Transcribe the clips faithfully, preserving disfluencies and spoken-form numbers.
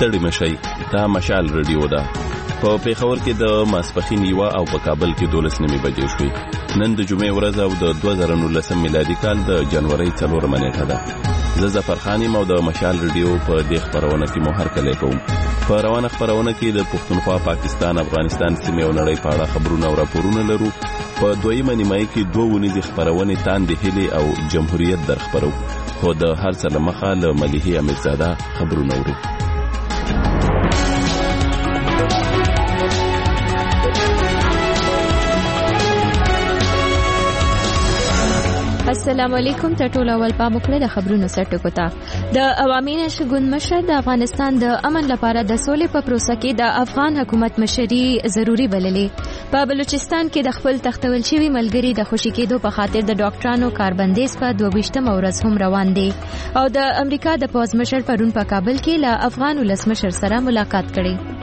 ستړي مشي. دا مشال رادیو ده. په پیښور کې د ماسپښین یوه او په کابل کې دولس نیمې بجې شوې. نن د جمعې ورځ او د دوه زره نولسم میلادي کال د جنورۍ څلورمه نیټه ده. زه ظفرخان یم او د مشال رادیو په دې خپرونه کې مو هرکلی کوم. په روانه خپرونه کې د پښتونخوا، پاکستان، افغانستان سیمې او نړۍ په اړه خبرونه او راپورونه لرو. په دویمه نیمایي کې دوه ونیزې خپرونې تاندې هیلې او جمهوریت در خپرو. خو د هر څه له مخه له ملیحې امیرزاده خبرونه ورو. السلام علیکم. ته ټول اول پام وکړئ د خبرونو سرټکو ته. د عوامي نشر ګوند مشر د افغانستان د امن لپاره د سولې په پروسه کې د افغان حکومت مشري ضروری بللې. په بلوچستان کې د خپل تختول شوي ملګري د خوشي کېدو په خاطر د ډاکټرانو کاربندیز په دوه ویشتمه ورځ هم روان دي او د امریکا د پوز مشر پرون په کابل کې له افغان ولسمشر سره ملاقات کړي.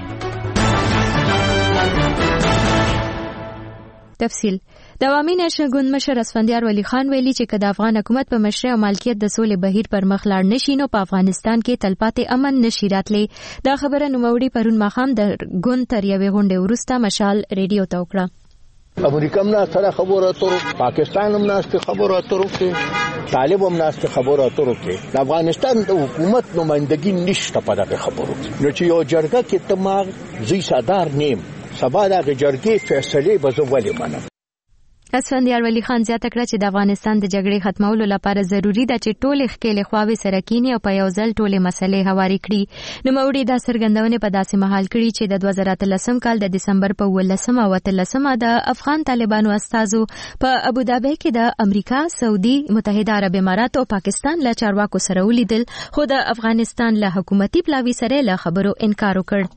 تفصیل. د عوامي نشر ګوند مشر اسفندیار ولی خان ویلي چې که د افغان حکومت په مشرۍ او مالکیت د سولې بهیر پر مخ لاړ نشي نو په افغانستان کې تلپاتې امن نشي راتلی. دا خبره نوموړي پرون ماښام د ګوند تر یوې غونډې وروسته مشال ریډیو ته وکړه. امریکا هم ناسته خبرو اترو، پاکستان هم ناسته خبرو اترو کې، طالب هم ناسته خبرو اترو کې. د افغانستان د حکومت نمائندګي نشته په دغه خبرو کې. نو چې یو جرګه کې تماغ زی صدر نیم سبا د جرګې فیصله به زه ولې منم. اسفندیار ولی خان زیاته کړه چې د افغانستان د جګړې ختمولو لپاره ضروری ده چې ټولې ښکېلې خواوې سره کینی او په یو ځل ټولې مسلې هوارې کړي. نوموړي دا څرګندونې په داسې مهال کړي چې د دوه زره اتلسم کال د دسمبر په اوولسمه او اتلسمه د افغان طالبانو استازو په ابوظبي کې د امریکا، سعودي متحده عرب امارات او پاکستان له چارواکو سره ولیدل، خو د افغانستان له حکومتي پلاوي سره له خبرو انکار وکړ.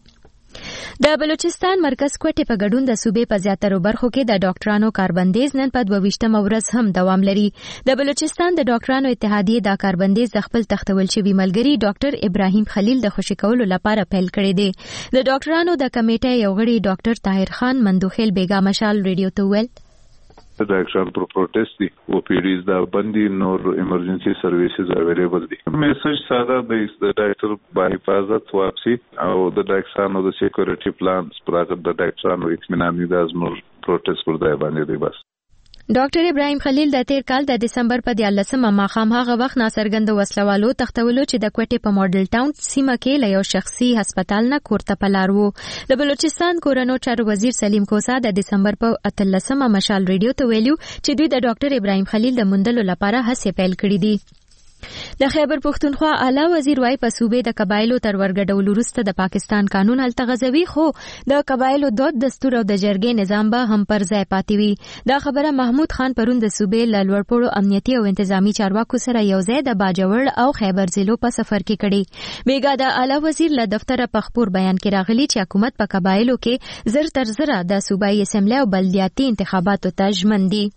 د بلوچستان مرکز کوټې په ګډون د صوبې په زیاترو برخو کې د ډاکټرانو کاربندیز نن په دوه ویشتمه ورځ هم دوام لري. د بلوچستان د ډاکټرانو اتحادیې دا کاربندیز د خپل تختول شوي ملګري ډاکټر ابراهیم خلیل د خوشي کولو لپاره پیل کړی دی. د ډاکټرانو د کمیټې یو غړي ډاکټر طاهر خان مندوخیل بیګا مشال ریډیو ته ویل ډاکټران پر پروټیست دي او پیډیز دا بندي نور ایمرجنسي سرویسز اویلیبل دي. میسج ساده دی د ډاکټر با حفاظت واپسی او د ډاکټرانو د سکیورټي پلانز پراته د ډاکټرانو اطمینان دي د زموږ پروټیست پر ځای باندې دی. بس ډاکټر ابراهیم خلیل د تیر کال د دسمبر په دیارلسمه ماښام هغه وخت ناڅرګند وسلوالو تختولو چې د کوټې په ماډل ټاون سیمه کې له یو شخصي هسپتال نه کور ته په لار وو. د بلوچستان کورنو چارو وزیر سلیم کوسا د دسمبر په اتلسمه مشال ریډیو ته ویلو چې دوی د ډاکټر ابراهیم خلیل د موندلو لپاره هڅې پیل کړې دي. د خیبر پښتونخوا اعلی وزیر وايي په صوبې د قبایلو تر ورګډولو وروسته د پاکستان قانون هلته غځوي، خو د قبایلو دود، دستور او د جرګې نظام به هم پر ځای پاتې وي. دا خبره محمود خان پرون د صوبې له لوړپوړو امنیتي او انتظامی چارواکو سره یو ځای د باجوړ او خیبر ضلعو په سفر کې کړي. بیګا د اعلی وزیر له دفتره په خپور بیان کې راغلي چې حکومت په قبایلو کې زر تر زره د صوبایي اسمبلی او بلدیاتي انتخاباتو ته ژمن دي.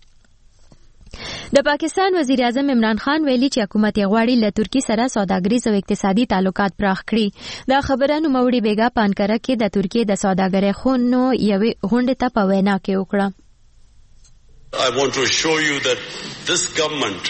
د پاکستان وزیر اعظم عمران خان ویلي چې حکومت یې غواړي له ترکیې سره سوداګریز او اقتصادي تعلقات پراخ کړي. دا خبره نوموړي بیګا په انکره کې د ترکیې د سوداګرۍ خونو یوې غونډې ته په وینا کې وکړه. I want to show you that this government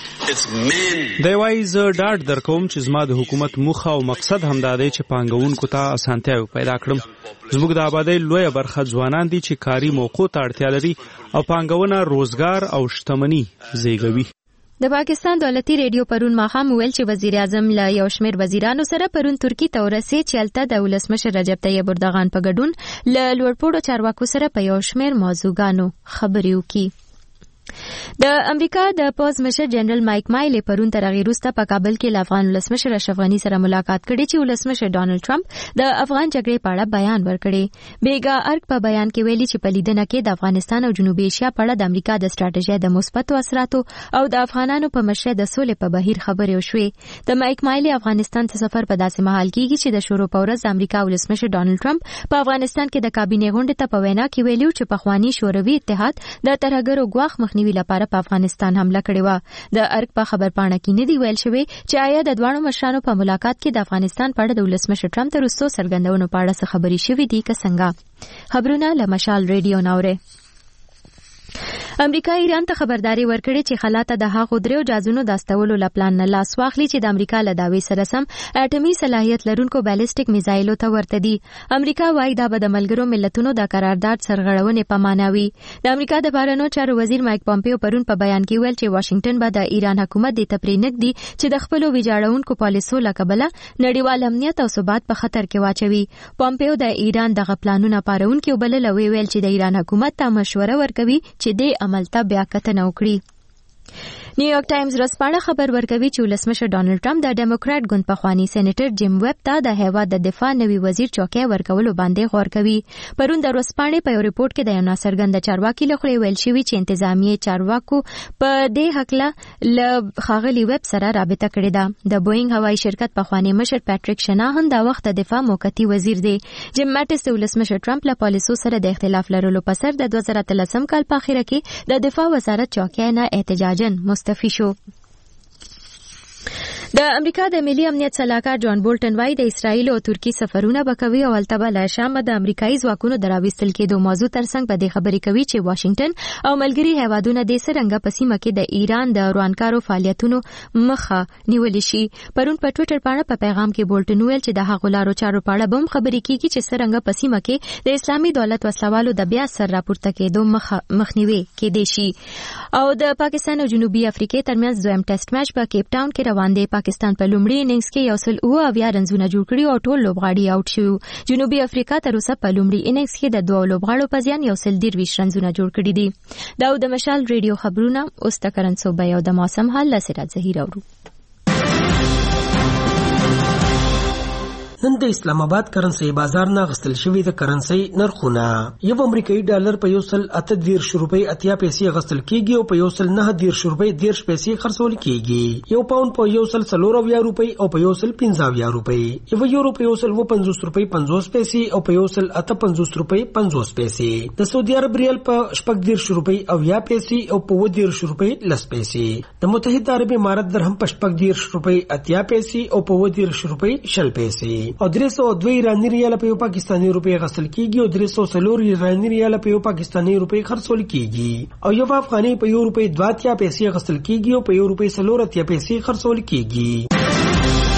دی وايي زه ډاډ درکوم چې زما د حکومت موخه او مقصد همدا دی چې پانګونکو ته اسانتیاوې پیدا کړم. زموږ د آبادۍ لویه برخه ځوانان دي چې کاري موقعو ته اړتیا لري او پانګونه روزګار او شتمني زیږوي. د پاکستان دولتي ریډیو پرون ماښام ویل چې وزیر اعظم له یو شمېر وزیرانو سره پرون ترکیې ته ورسېد چې هلته د ولسمشر رجب طیب اردوغان په ګډون له لوړپوړو چارواکو سره په یو شمېر موضوعګانو خبرې وکړي. د امریکا د پوز مشر جنرال مایک مایلی پرون تر هغې وروسته په کابل کې له افغان ولسمشر اشرف غني سره ملاقات کړې چې ولسمشر ډانلډ ټرمپ د افغان جګړې په اړه بیان ورکړی. بیګا ارګ په بیان کې ویلي چې په لیدنه کې د افغانستان او جنوبي ایشیا په اړه د امریکا د ستراتیژۍ د مثبتو اثراتو او د افغانانو په مشرۍ د سولې په بهیر خبرې وشوې. د مایک مایلی افغانستان ته سفر په داسې مهال کېږي چې د شروع په ورځ د امریکا ولسمشر ډانلډ ټرمپ په افغانستان کې د کابینې غونډې ته په وینا کې ویلي چې پخواني شوروي اتحاد د ترهګرو ګواښ مخنیوي لپاره په افغانستان حمله کړې وه. د ارګ په خبرپاڼه کې نه دی ویل شوی چې آیا د دواړو مشرانو په ملاقات کې د افغانستان په اړه د ولسمشر ټرمپ تر وروستو څرګندونو په اړه څه خبرې شوې دي که څنګه. خبرونه له مشال ریډیو ناوړې. امریکا ایران ته خبرداري ورکړې چې خلاته د هغو درو جازونو د استولو لپلان نه لاس واخلي چې د امریکا له داوی سره سم اټومي صلاحیت لرونکو بالستیک میزایلو ته ورته دي. امریکا وايي دا به د ملګرو ملتونو د قرارداد سرغړونې په معنا وي. د امریکا د بهرنیو چارو وزیر مایک پامپیو پرون په بیان کې ویل چې واشنگټن به د ایران حکومت د تپرینګ دي چې د خپل ویجاړونکو پالیسو لکبله نړیوال امنیت او ثبات په خطر کې واچوي. پامپیو د ایران دغه پلانونه پارونکي وبلل او ویل چې د ایران حکومت ته مشوره ورکوي چې د عمل ته بیا کتنه وکړي. نیویارک ټایمز ورځپاڼه خبر ورکوي چې ولسمشر ډانلډ ټرمپ د ډیموکرات ګوند پخوانی سېنیټر جیم ویب ته د هیواد د دفاع نوي وزیر چوکۍ ورکولو باندې غور کوي. پرون د ورځپاڼې په یو ریپورت کې د یو ناڅرګند چارواکي لخوا ویل شوی چې انتظامیه چارواکو په دې حقله له خاغلی ویب سره رابطه کړې ده. د بوئنګ هوایي شرکت پخوانی مشر پیټریک شناهن دا وخت د دفاع موقتی وزیر دی. جیم ماټس د ولسمشر ټرمپ له پالیسو سره د اختلاف لرلو په سر د دوه زره اتلسم کال په اخره کې د دفاع وزارت چوکۍ نه احتجاجاً مستعفي شو. د امریکا د ملي امنیت سلاکار جان بولټن وايي د اسرایل او ترکی سفرونه بکوي او البته له شام د امریکایي ځواکونو دراوستل کېدو موضوع ترڅنګ په دې خبرې کوي چې واشنگټن او ملګري هیوادونه د سرنګ په سیمه کې د ایران د روانکارو فعالیتونو مخه نیول شي. پرون په ټوئیټر باندې په پیغام کې بولټن ویل چې د هغو لارو چارو په اړه به خبرې کیږي چې سرنګ په سیمه کې د اسلامي دولت وسلوالو د بیا سر راپورته کېدو مخنیوي کېدی شي. او د پاکستان او جنوبي افریقې ترمنځ دویم ټیسټ میچ په کیپ ټاون کې روان دی. پاکستان په لومړي اننګز کې یو سل اوه اویا رنزونه جوړ کړي او ټول لوبغاړي آوټ شو. جنوبي افریقا تر اوسه په لومړي اننګز کې د دوه لوبغاړو په زیان یو سل درویش رنزونه جوړ کړي دي. دا د مشال ریډیو خبرونه اوس د کرنسوبه او د موسم حال لسرات زهیر اورو. نن د اسلام آباد کرنسي بازار نه غستل شوی د کرنسي نرخونه یو امریکایي ډالر په یو سل اته دیرش روپۍ اتیا پیسې غستل کیږي او په یو سل نه دیرش روپۍ دیرش پیسې خرڅول کیږي. یو پاوند په یو سل څلور اویا روپۍ او په یو سل پنځه اویا روپۍ. یو یورو په یو سل و پنځوس روپۍ پنځوس پیسې او په یو سل اته پنځوس روپۍ پنځوس پیسې. د سعودي عرب ریال په شپږ دیرش روپۍ اویا پیسې او په و دیرش روپۍ لس پیسې. د متحده عرب امارات درهم په شپږ دیرش روپۍ اتیا پیسې او په و دیرش روپۍ شل پیسې. او درې سوه دوه ایراني ریال په یو پاکستاني روپۍ غسل کیږي او درې سوه څلور ایراني ریال په یو پاکستاني روپۍ خرڅول کیږي او یو افغاني په یو روپۍ دوه اتیا پیسې غسل کیږي او په یو روپۍ څلور اتیا پیسې خرڅول کیږي.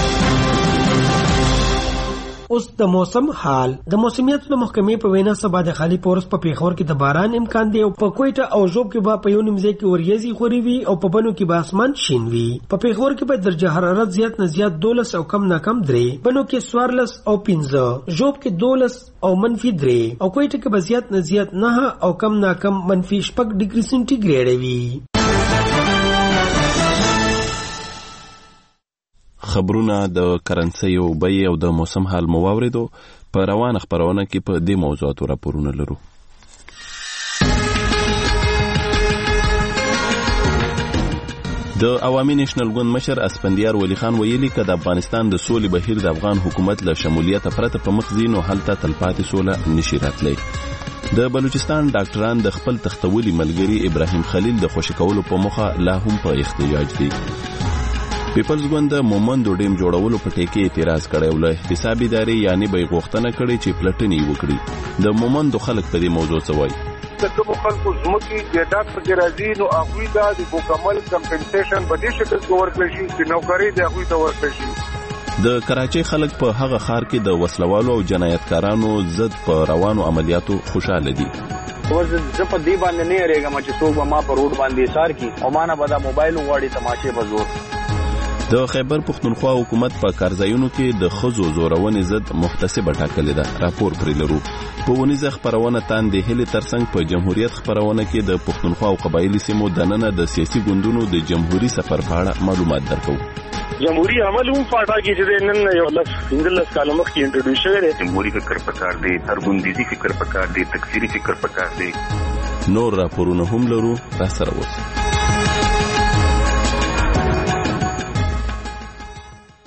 اوس د موسم حال. د موسمیت د محکمې په وینا سبا د خالی پورس په پیښور کې د باران امکان دی او په کوټه او ژوب کې به په یو نیمځای کې وریځي خوري وي او په بنو کې به اسمان شین وي. په پیښور کې به درجه حرارت زیات نه زیات دولس او کم نه کم درې، بنو کې څوارلس او پنځه، ژوب کې دولس او منفي درې او کوټه کې به زیات نه زیات نه او کم نه کم منفي شپږ ډیګري سنټیګریډ وي. خبرونه د کرنسي او بیې او د موسم حال مو واوریدو. په روانه خبرونه کې په دې موضوعاتو راپورونه لرو. د عوامي نېشنل ګوند مشر اسفندیار ولی خان ویلي که د افغانستان د سولې بهیر د افغان حکومت له شمولیت پرته په مخ ځي نو هلته تلپاتې سوله نشي راتلی. د بلوچستان ډاکټران د خپل تختولي ملګري ابراهیم خلیل د خوشي کولو په موخه لا هم په احتجاج دي. پیپلز ګوند د مومندو ډیم جوړولو په ټیکې اعتراض کړی او له احتسابي ادارې یعنې به یې غوښتنه کړې چې پلټنې وکړي. د مومندو خلک په دې موضوع څه وایي؟ د کومو خلکو ځمکې جایداد پکې راځي نو هغوی ته د مکمل کمپنسیشن په دې شکل کې ورکړل شي چې نوکري د هغوی ته ورکړل شي. د کراچۍ خلک په هغه ښار کې د وسلوالو او جنایتکارانو ضد په روانو عملیاتو خوشاله دي. زه په دې باندې نه یریږم چې څوک به ما په روډ باندې ایثار کړي او ما نه به دا موبایل وغواړي تماشې به زور. د خیبر پښتونخوا حکومت په کارځایونو کې د ښځو زورونې ضد محتسبه ټاکلې ده. راپور پرې لرو. په ونیزه خپرونه تاندې هلې ترڅنګ په جمهوریت خپرونه کې د پښتونخوا او قبایلي سیمو دننه د سیاسي ګوندونو د جمهوری سفر په اړه معلومات درکو. جمهوری عمل هم پاټاږي چې نن یو لس پنځلس کاله مخکې انټروډیوس شوی دی. جمهوری فکر پکار دی، هرګوندیزي فکر پکار دی، تکفیري فکر پکار دی. نور راپورونه هم لرو. را سره اوسئ.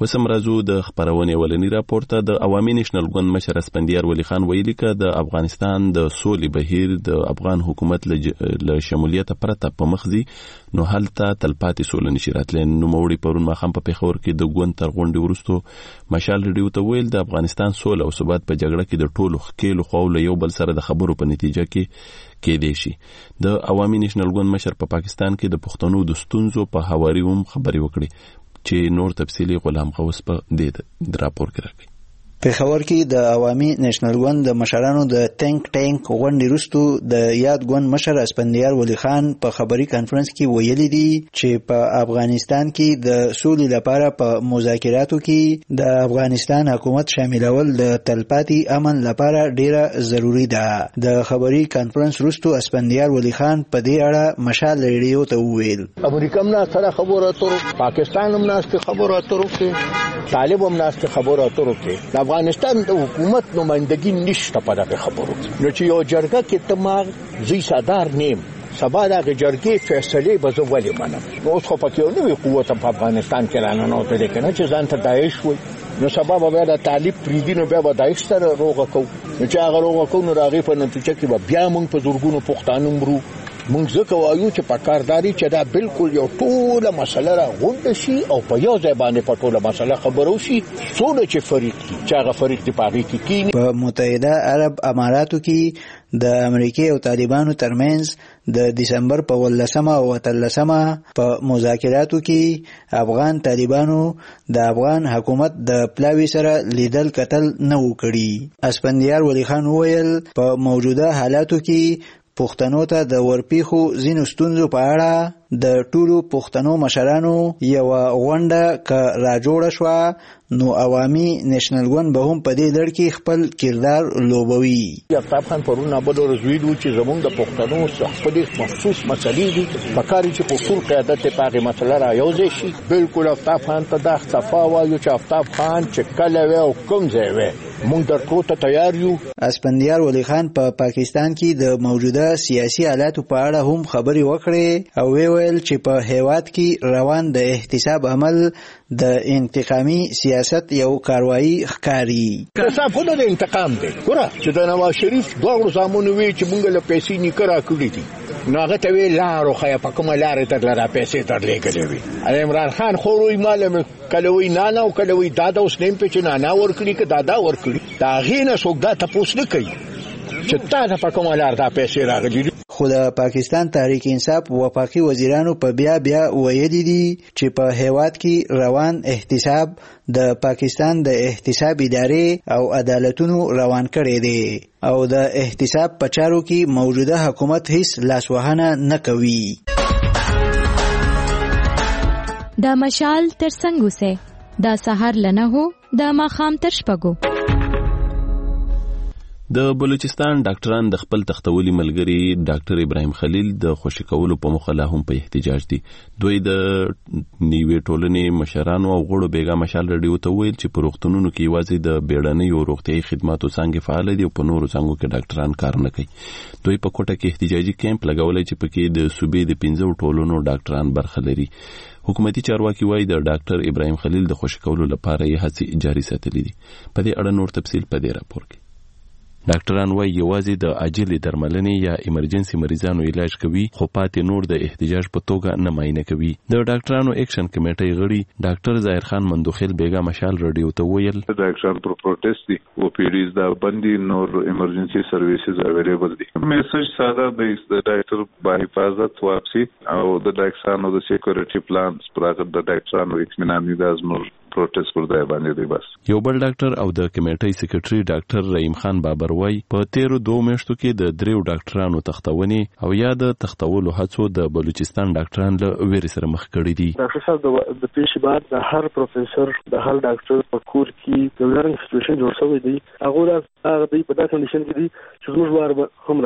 وسم راځو د خبرونې ولنی راپور ته. د عوامي نېشنل ګوند مشر اسپندیار ولی خان ویلي ک د افغانستان د سولې بهیر د افغان حکومت له شمولیت پرته په مخزي نو هلته تلپاتې سولې نشي راتللی. نو موري پرون ماخام په پیښور کې د ګوند تر غونډې وروسته مشال ریډیو ته ویل د افغانستان سوله او ثبات په جګړه کې د ټولو خکېلو خواو له یو بل سره د خبرو په نتیجه کې کېدی شي. د عوامي نېشنل ګوند مشر په پا پاکستان کې د پښتنو د ستونزو په هواري هم خبرې وکړي چې نور تفصیلی غلام غوث په دې راپور کې راکړي. پیښور کې د عوامي نېشنل ګوند د مشرانو د تینک ټینک غونډې وروسته د یاد ګوند مشر اسپندیار ولی خان په خبري کانفرنس کې ویلي دي چې په افغانستان کې د سولې لپاره په مذاکراتو کې د افغانستان حکومت شاملول د تلپاتې امن لپاره ډیره ضروری ده. د خبري کانفرنس وروسته اسپندیار ولی خان په دې اړه مشال ریډیو ته وویل امریکا هم سره خبرو اترو، پاکستان هم ناسته خبرو اترو کې، طالب هم ناسته خبرو اترو کې. افغانستان د حکومت نمائندګي نشته په دغه خبرو. نو چې یو جرګه کې تماغ زی صدر نیم سبا دغه جرګې فیصله به زه ولې منم. نو اوس خو پکې نوې قوت په افغانستان کې راننوته دی کنه چې ځان ته داعش وي. نو سبا به د طالب پریدي نو بیا به داعش سره روغه کو. نو چې هغه روغه کو نو راغی په نتیجه کې بیا موږ په زورګونو پښتانه مرو. موږ ځکه وایو چې په کارداري چې دا بالکل یو ټوله مسله را غونډه شي او په یو ځای باندې په ټوله مسله خبرو شي. څونه چې فریق دي چې هغه فریق دی پاږي کې کینی. په متحده عرب اماراتو کې د امریکای او طالبانو ترمنځ د دسمبر په ولسمه او اتلسمه په مذاکراتو کې افغان طالبانو د افغان حکومت د پلاوی سره لیدل کتل نه وکړي. اسپندیار ولی خان وویل په موجوده حالاتو کې پښتنو ته د ورپیخو ځینو ستونزو په اړه د ټولو پښتنو مشرانو یو غونډه ک راجوړه شو نو عوامي نېشنل ګوند به هم په دې لړ کې خپل کردار لوبوي. افطاب خان پرون ابد ورزوید چې زمونږ د پښتنو خپل مخصوص مسلې دي په کار چې په ټول قیادت په هغه مسله را یوځي شي. بالکل افطاب خان ته د اختفا وایو چې افطاب خان چې کله و او کوم ځای و مونږ درکو ته تیار یو. اسپندیار ولی خان په پا پاکستان کې د موجوده سیاسي حالاتو په اړه هم خبرې وکړې او ویل چې په هیواد کې روان د احتساب عمل د انتقامي سیاست یو کاروایی ښکاری. احتساب خو د انتقام دی. ګوره چې د نواز شریف دوه زامنو وی چې مونږ له پیسې نکرا کړې دي نو هغه ته وی لارو خیا په کومه لارې تر لاره پیسې تر لګلې وی. عمران خان خو وی مالم کلوي نه نه او کلوي دادا اوس نیم په چې نه نه ورکړي که دادا ورکړي دا غینه څوک دا تاسو نه کوي چې تا ته په کومه لار دا پیسې راغلي. خو د پاکستان تحریک انصاف وفاقي وزیرانو په بیا بیا ویلي دي چې په هیواد کې روان احتساب د پاکستان د احتساب ادارې او عدالتونو روان کړي دي او د احتساب په چارو کې موجوده حکومت هیڅ لاسوهنه نه کوي. دا مشال تر څنګه سه دا سحر لنه هو دا ماخام تر شپږو. د بلوچستان ډاکټران د خپل تختولي ملګری ډاکټر ابراهیم خلیل د خوشی کولو په مخه لا هم په احتجاج دي. دوی د نیوې ټولنې مشرانو او غړو بیګا مشال رډیو ته ویل چې په روغتونونو کې یوازې د بیړنیو روغتیايي خدماتو څنګه فعال دي او په نورو څنګه کې ډاکټران کار نه کوي. دوی په کوټه کې احتجاجي کیمپ لګولای چې پکې د صوبې د پنځو ټولنو ډاکټران برخه لري. حکومتي چارواکي وایي د ډاکټر ابراهیم خلیل د خوشی کولو لپاره یې هڅې جاري ساتلې دي. په دې اړه نور تفصیل په دې راپور کې. ډاکټران وايي یوازې د عاجل درملنې یا ایمرجنسي مریضانو علاج کوي خو پاتې نور د احتجاج په توګه نه معاینه کوي. د ډاکټرانو اکشن کمیټې غړي ډاکټر ظاهر خان مندوخیل بیګا مشال رادیو ته ویل د اکشن پر پروټیست دي او پیډیز دا بندي نور ایمرجنسي سرویسز اویلیبل دي. میسج ساده دی د ډاکټر با حفاظت واپسی او د ډاکټرانو د سکیورټي پلانز پراته د ډاکټرانو اطمینان دي زموږ پروټیست پر ځای باندې دی. بس یو بل ډاکټر او د کمیټې سیکریټري ډاکټر رحیم خان بابر وای په تیرو دوه میاشتو کې د دریو ډاکټرانو تختونې او یا د تختولو هڅو د بلوچستان ډاکټران له ویري سره مخ کړي دي. ډاکټر صاحب د پیښې بعد د هر پروفیسور د هر ډاکټر په کور کې د لرنګ سټیشن جوړ شوی دی. هغه د هغه په داسې کنډیشن کې دي چې زموږ وار به هم راځي.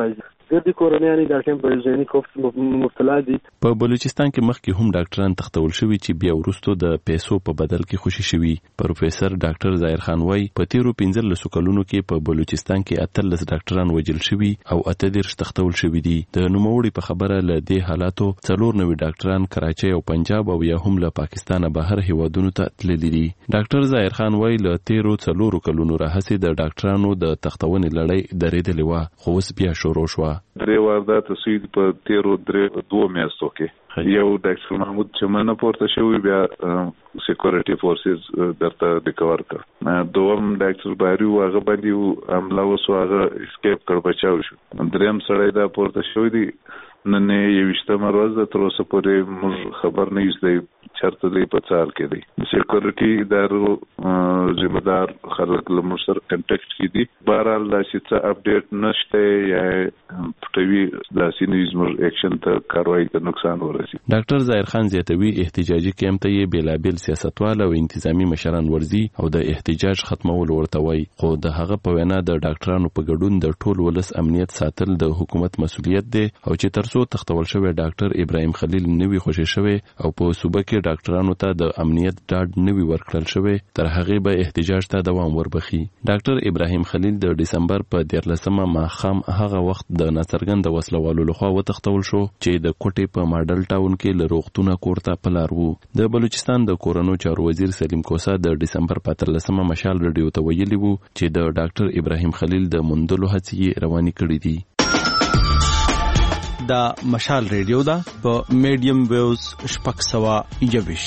ګردي کورنیان دا ټیم په ذهني کوفت مبتلا دي. په بلوچستان کې مخکې هم ډاکټران تختول شوي چې بیا وروسته د پیسو په بدل کې خوشي شوي. پروفیسور ډاکټر ظاهر خان وايي په تیرو پنځلسو کلونو کې په بلوچستان کې اتلس ډاکټران وژل شوي او اته دېرش تختول شوي دي. د نوموړي په خبره له دې حالاتو څلور نوي ډاکټران کراچۍ او پنجاب او یا هم له پاکستانه بهر هیوادونو ته تللي دي. ډاکټر ظاهر خان وايي له تیرو څلورو کلونو راهیسې د ډاکټرانو د تختونې لړۍ درېدلې وه، خو اوس بیا شروع شوه. درې واردات سوي په تیرو درې دوه میاشتو کې یو ډاکټر محمود چمنه پورته شوی، بیا سکیورټي فورسز درته ریکور کړ. دوم ډاکټر باری هغه باندې حمله وسو، هغه اسکیپ کړ، بچاو شو. دریم سړی دا پورته شوی دی، نن یوشتمه ورځ ده، تر اوسه پورې موږ خبر نه یو دی چرته دی په څار کې دی. سکیورټي ادارو ذمہ دار خلک له موږ سره کنټیکټ کې دي. بهرحال داسې څه اپډیټ نشته یا پټوي داسې نه زموږ اکشن ته کاروایي ته نقصان ورسي. ډاکټر ظاهر خان زیاتوي احتجاجي کیمپ ته یې بېلابېل سیاستوال او انتظامی مشران ورځي او د احتجاج ختمول ورته وایي، خو د هغه په وینا د ډاکټرانو په ګډون د ټول ولس امنیت ساتل د حکومت مسؤلیت دی او چې ترڅو تختول شوی ډاکټر ابراهیم خلیل نوی خوشی شوی او په صوبه کې ډاکټرانو ته د امنیت ډاډ نوی ورکړل شوی، تر هغه به احتجاج ته دوام وربخي. ډاکټر ابراهیم خلیل د دسمبر په دیارلسمه ماښام هغه وخت د ناڅرګند وسلوالو لخوا وتښتول شو چې د کوټې په ماډل ټاون کې له روغتونه کور ته په لار وو. د بلوچستان د کورونو چارو وزیر سلیم کوسا د دسمبر په اتلسمه مشال رادیو ته ویلي وو چې د ډاکټر ابراهیم خلیل د موندلو هڅې روانې کړې دي. دا مشال ریډیو دا په میډیم ویوز شپږ سوه یوویش.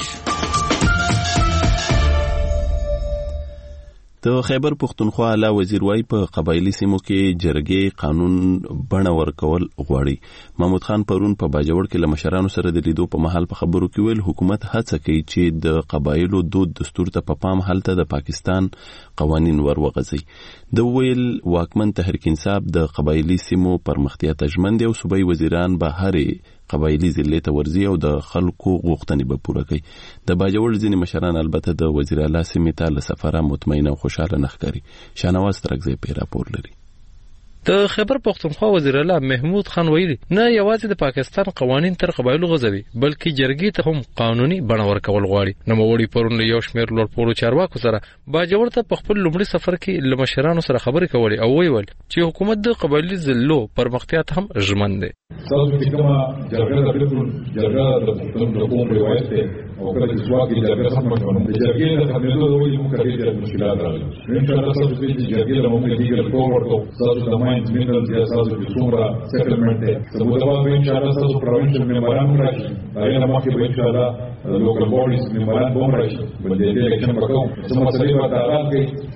د خیبر پښتونخوا اعلی وزیر وايي په قبایلی سیمو کې جرګې قانون بڼه ورکول غواړي. محمود خان پرون په باجوړ کې له مشرانو سره د لیدو په مهال په خبرو کې ویل حکومت هڅه کوي چې د قبایلو دود دستور ته په پام هلته د پاکستان قوانین ور وغځي. د ویل واکمن تحریک انصاف د قبایلی سیمو پرمختیا ته ژمن دی او صوبایي وزیران به هرې قبایلی ضلع ته ورځي او د خلکو غوښتنې به پوره کوي. د باجوړ ځینې مشران البته د وزیر اعلی سیمې ته له سفره مطمئن او خوشاله نه ښکاري. شاهنواز ترکزی په راپور لري. د خیبر پښتونخوا وزیر اعلی محمود خان ویلي نه یوازې د پاکستان قوانین تر قبایلو غځوي بلکې جرګې ته هم قانوني بڼه ورکول غواړي. نوموړي پرون یو شمېر لوړپوړو چارواکو سره باجوړ ته په خپل لومړي سفر کې له مشرانو سره خبرې کولې او ویل چې حکومت د قبایلي ضلعو پرمختیا ته هم ژمن دی. تاسو چې کومه جرګه د بالکل جرګه د پښتون د قوم روایت دی او کله چې ځواک یې جرګه ختمه کړو د جرګې د ختمېدو د وجې موږ ډېر مشکلات راغلي. ان شاء الله تاسو چې جرګې د موږ دیګر ټول ورته تاسو د ماینډ منرال یا تاسو د څومره سیټلمنټ دی سمو د ان شاء الله تاسو پروینشل ممبران راشي دا نه مخکې به ان شاء الله لوکل بودیز ممبران بوم راشي بل دې الیکشن وکړو سمو مسلې ورته اعلان کړي.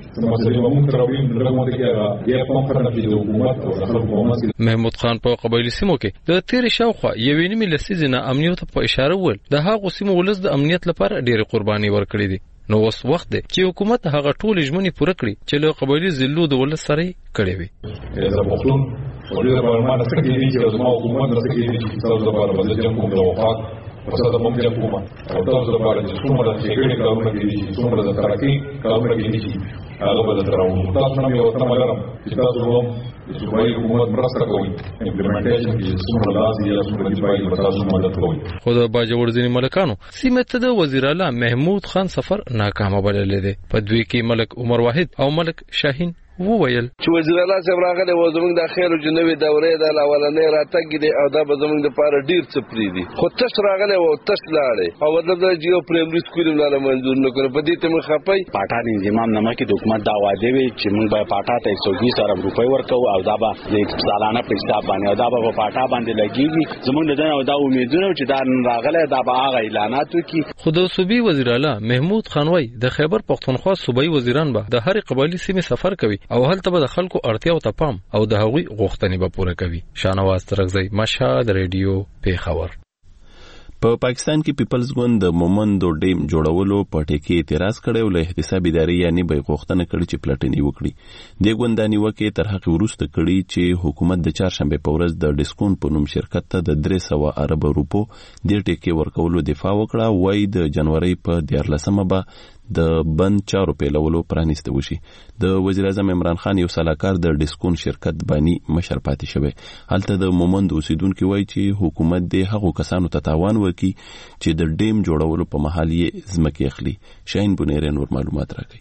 محمود خان په قبایلی سیمو کې د تیر شاوخوا یوې نیمې لسیزې نه امنیت په اشاره ول د هغو سیمو ولس د امنیت لپاره ډېرې قرباني ورکړې دي. نو اوس وخت دی چې حکومت هغه ټول ژمنې پوره کړي چې له قبایلی ضلعو د ولس سره کړې وي. ولې د پارلمان څخه کېږي چې زموږ حکومت څخه کېږي چې تاسو د بار وزیر کوم د وفات په څه د ممکن حکومت او تاسو د بار چې څومره چې ګڼي کارونه کوي چې څومره د ترقی کارونه کوي چې هغه به تراو تاسو نو یو تمه لرم چې تاسو هم د صوبایي حکومت مرسته کوي امپلیمنټیشن کې څومره لازم یا څومره دی باید تاسو مدد کوي. خو د باجوړ ځینې ملکانو سیمه ته د وزیر اعلی محمود خان سفر ناکامه بللی دی. په دوی کې ملک عمر واحد او ملک شاهین وویل چې وزیر اعلی صاحب راغلی و زموږ د خیر او جنوبي دورې د اولنې راتګ دی او دا به زموږ لپاره ډیر څه پرې دي خو تش راغلی و تش لاړې او مطلب دا چې یو پرایمري سکول نه منظور نه کړ. په دې ته مې خپای پاټا نظام نامه کې د حکومت دا وعده وی چې موږ به پاټا ته ایک سو بیس ارب روپۍ ورکو او دا به د سالانه په حساب باندې او دا به په پاټا باندې لګیږي. زموږ د دا امیدونه چې دا راغلی دا به هغه اعلانات وکړي. خو د صوبایي وزیر اعلی محمود خان وای د خیبر پښتونخوا صوبایي وزیران به د هر قبایلی سیمې سفر کوي او هلته به خلکو اړتیاو ته پام او د هغوی غوښتنې به پوره کوي. شاهنواز ترکزی مشهد ریډیو پیښور. په پاکستان کې پیپلز ګوند د مومندو ډیم جوړولو په ټکي اعتراض کړی او له احتساب ادارې یعنی به غوښتنه کړې چې پلټنې وکړي. د ګوندانی وکي تر هغه وروسته کړي چې حکومت د چهارشنبه په ورځ د ډیسکون په نوم شرکت ته د درې سوه ارب روپو د ټکي ورکولو دفاع وکړه. وای د جنوري په دیارلسمه به د بند چارو پیلولو پرانیسته وشي. د وزیر اعظم عمران خان یو سلاکار د ډیسکون شرکت بانی مشر پاتې شوی. هلته د مومند اوسیدونکو وایي چې حکومت د هغو کسانو ته تاوان وکړي چې د ډیم جوړولو په مهال یې ځمکې اخلي. شاهین بنیر نور معلومات راکړي.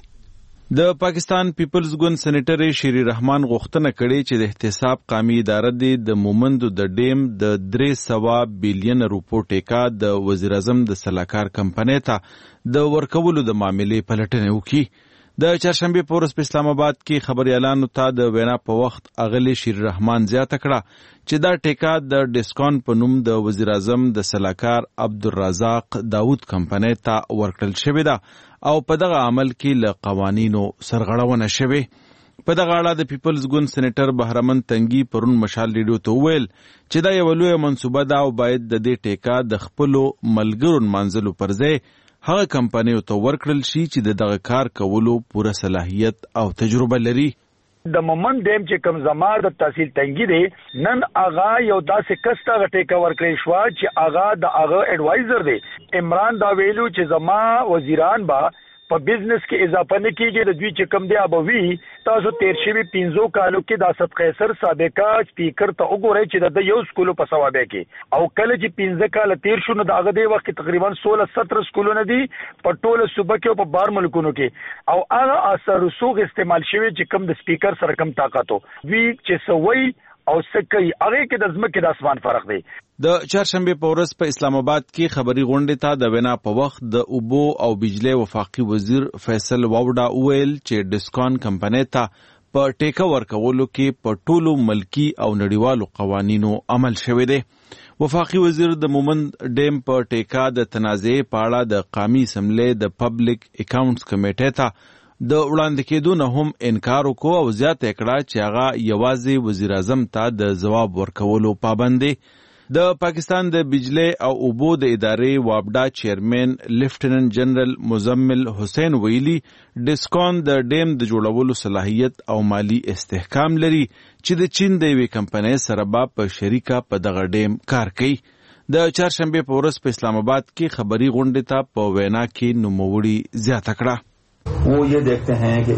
د پاکستان پیپلز ګوند سېنیټر شری رحمان غوښتنه کړې چې د احتساب قومي ادارې د مومندو د ډیم د درې سوه بیلیون روپو ټیکا د وزیر اعظم د سلاکار کمپنۍ ته د ورکولو د معاملې پلټنه وکړي. د چهارشنبه په ورځ په اسلام آباد کې خبريالانو ته د وینا په وخت اغلی شری رحمان زیاته کړه چې دا ټیکا د ډیسکون په نوم د وزیر اعظم د سلاکار عبدالرزاق داود کمپنۍ ته ورکړل شوې ده او په دغه عمل کې له قوانینو سرغړونه شوې. په دغه اړه د پیپلز ګوند سېنیټر بهرمن تنګي پرون مشال ریډیو ته وویل چې دا یو لویه منصوبه ده او باید د دې ټیکا د خپلو ملګرو منځلو پر ځای هغه کمپنیو ته ورکړل شي چې د دغه کار کولو پوره صلاحیت او تجربه لري. د مومند ډیم چې کوم زمار د تحصیل تنګي دی نن اغا یو داسې کس ته ټیکا ورکړی شو چې اغا د اغا اډوایزر دی. عمران دا ویلو چې زما وزیران با په بزنس کې اضافه نه کیږي د دوی چې کم دی ابوي تاسو تیر شوی پنځو کالو کې د اسد قیصر سابقا سپیکر ته وګورئ چې د یو سکولو په ثوابه کې او کله چې پنځه کال تیر شو نو د هغه دی وخت تقریبا سولہ سترہ سکولونه دي په ټوله صوبه کې او په بار ملکونو کې او هغه اثر رسوخ استعمال شوی چې کم د سپیکر سره کم طاقت وي چې سوي او سکه هغه کې د ځمکې د اسمان فرق دی. د چهارشنبه په ورځ په اسلام آباد کې خبري غونډې ته د وینا په وخت د اوبو او بجلی وفاقي وزیر فیصل واوډا وویل چې ډیسکون کمپنۍ ته په ټیکا ورکولو کې په ټولو ملکی او نړیوالو قوانینو عمل شوی دی. وفاقي وزیر د مومند ډیم په ټیکا د تنازعې په اړه د قومي اسمبلی د پبلک اکاونټس کمیټې ته د وړاندې کېدو نه هم انکار وکړ او زیاته کړه چې هغه یوازې وزیر اعظم ته د ځواب ورکولو پابند دی. د پاکستان د بجلی او اوبو د ادارې وابډا چیرمن لیفټیننټ جنرال مزمل حسین ویلي ډیسکون د ډیم د جوړولو صلاحیت او مالی استحکام لري چې د چین د یوې کمپنۍ سره به په شریکه په دغه ډیم کار کوي. د چهارشنبه په ورځ په اسلام آباد کې خبري غونډې ته په وینا کې نوموړي زیاته کړه. वो ये देखते हैं कि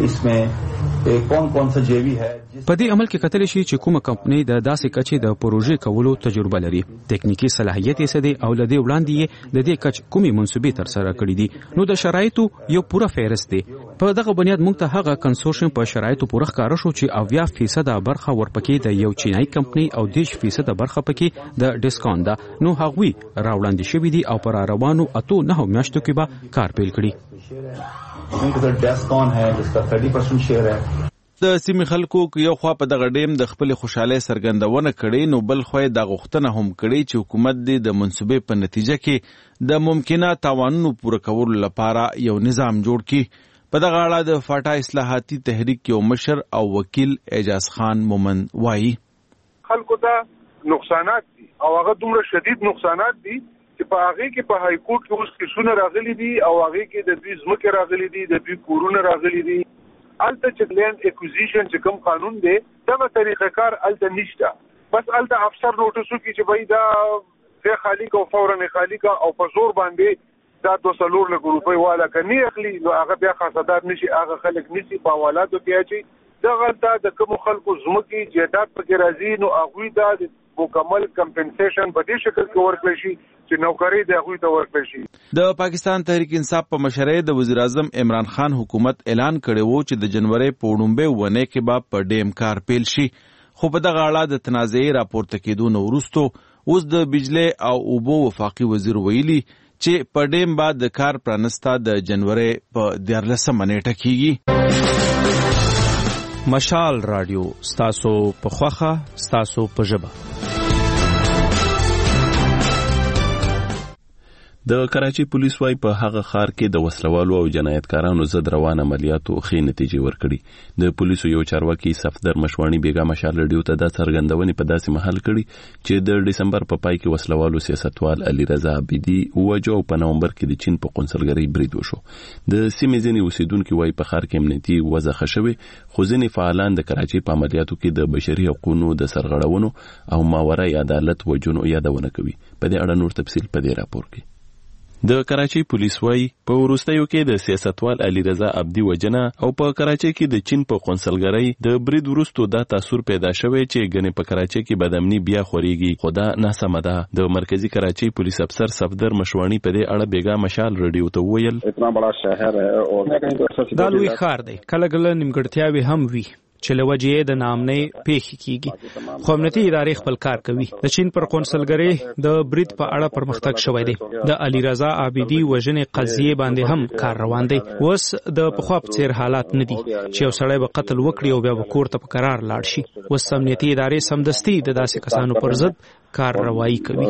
इसमें कौन कौन सा जेवी है. په دې عمل کې کتل شي چې کومه کمپنۍ د داسې کچې د پروژې کولو تجربه لري، تکنیکی صلاحیت یې څه دی او لدې وړاندې یې د دې کچ کومې منسوبې تر سره کړې دي. نو د شرایطو یو پوره فهرست دی. په دغه بنیاد موږ ته هغه کنسورشیم په شرایطو پوره ښکاره شو چې اویا فیصد برخه ورپکې د یو چینایي کمپنۍ او دیش فیصد برخه پکې د ډیسکون ده. نو هغوی راوړاندې شوي دي او پر روانو اتو نه میاشتو کې به کار پیل کړي. د سیمې خلکو یو خوا په دغه ډیم د خپل خوشاله سرګندونه کړي نو بل خو د غوښتنه هم کړي چې حکومت د منسوبې په نتیجه کې د ممکنه تاوانونو پوره کولو لپاره یو نظام جوړ کړي. په دغه اړه د فاټا اصلاحاتي تحریک یو مشر او وکیل اعجاز خان مومن وایي خلکو ته نقصانات دي او هغه دومره شدید نقصانات دي چې په هغه کې په های کورټ کې اوس کیسونه راغلي دي او هغه کې د دوی ځمکې راغلي دي د دوی کورونه راغلي دي. الته چې لینډ اکوزیشن چې کوم قانون دی دغه طریقه کار الته نشته. بس الته افسر نوټیسو کې چې بای دا ځای خالی کا او فورا خالی کا او په زور باندې دا دو سلور لک روپۍ والا کني اخلي نو هغه بیا خاصدار نشي هغه خلک نشي په حوالاتو کې چې دغه الته د کوم خلکو ځمکې جیدات پکې راځي نو هغوی دا مکمل کمپنسیشن په دې شکل کې ورکړي شي چې نوکری د هغوی ته ورکړي شي. د پاکستان تحریک انصاف په مشرۍ د وزیر اعظم عمران خان حکومت اعلان کړی وو چې د جنوري په وړومبۍ ونه کې به په ډیم کار پیل شي، خو په دغه اړه د تنازعې راپورته کېدو نه وروسته اوس د بجلی او اوبو وفاقي وزیر ویلي چې په ډیم به د کار پرانسته د جنوري په دیارلسمه نیټه کیږي. مشال رادیو ستاسو په خوخه ستاسو په ژبه. د کراچي پولیس وايي په هغه ښار کې د وسلوالو او جنایتکارانو ضد روان عملیاتو ښې نتیجې ورکړي. د پولیسو یو چارواکي صفدر مشوانی بیګا مشال رادیو ته د څرګندونې په داسې محل کړي چې د دسمبر په پای کې وسلوالو سیاستوال علي رضا عبیدي وجو په نومبر کې د چین په قونسلګرۍ برید وشو. د سیمې ځینې اوسیدونکو وايي په ښار کې امنیتي وضع ښه شوې، خو ځینې فعالان د کراچي په عملیاتو کې د بشري حقوقو د سرغړونو او ماورای عدالت وجونو یادونه کوي. په دې اړه نور تفصیل په دې راپور کې. د کراچۍ پولیس وايي په وروستیو کې د سیاستوال علي رضا عبدي وجنه او په کراچۍ کې د چین په قونسلګرۍ د برید وروسته دا تاثر پیدا شوی چې ګنې په کراچۍ کې بدامني بیا خوريږي. خدا ناسمه ده. د مرکزی کراچۍ پولیس افسر صفدر مشوانی په دې اړه بیګا مشال رادیو ته ویل اتنا بڑا شهر ہے اور دا لوی ښار دی. کله کله نیمګړتیاوې هم وي چې له وجې د نامنۍ پیښې کیږي، خو امنیتي ادارې خپل کار کوي. د چین پر قونسلګرۍ د برید په اړه پرمختګ شوی دی. د علي رضا عابدي وژنې قضیې باندې هم کار روان دی. اوس د پخوا په څیر حالات نه دي چې یو سړی به قتل وکړي او بیا به کور ته په قرار لاړ شي. اوس امنیتي ادارې سمدستي د داسې کسانو پر ضد کار روایی کوي.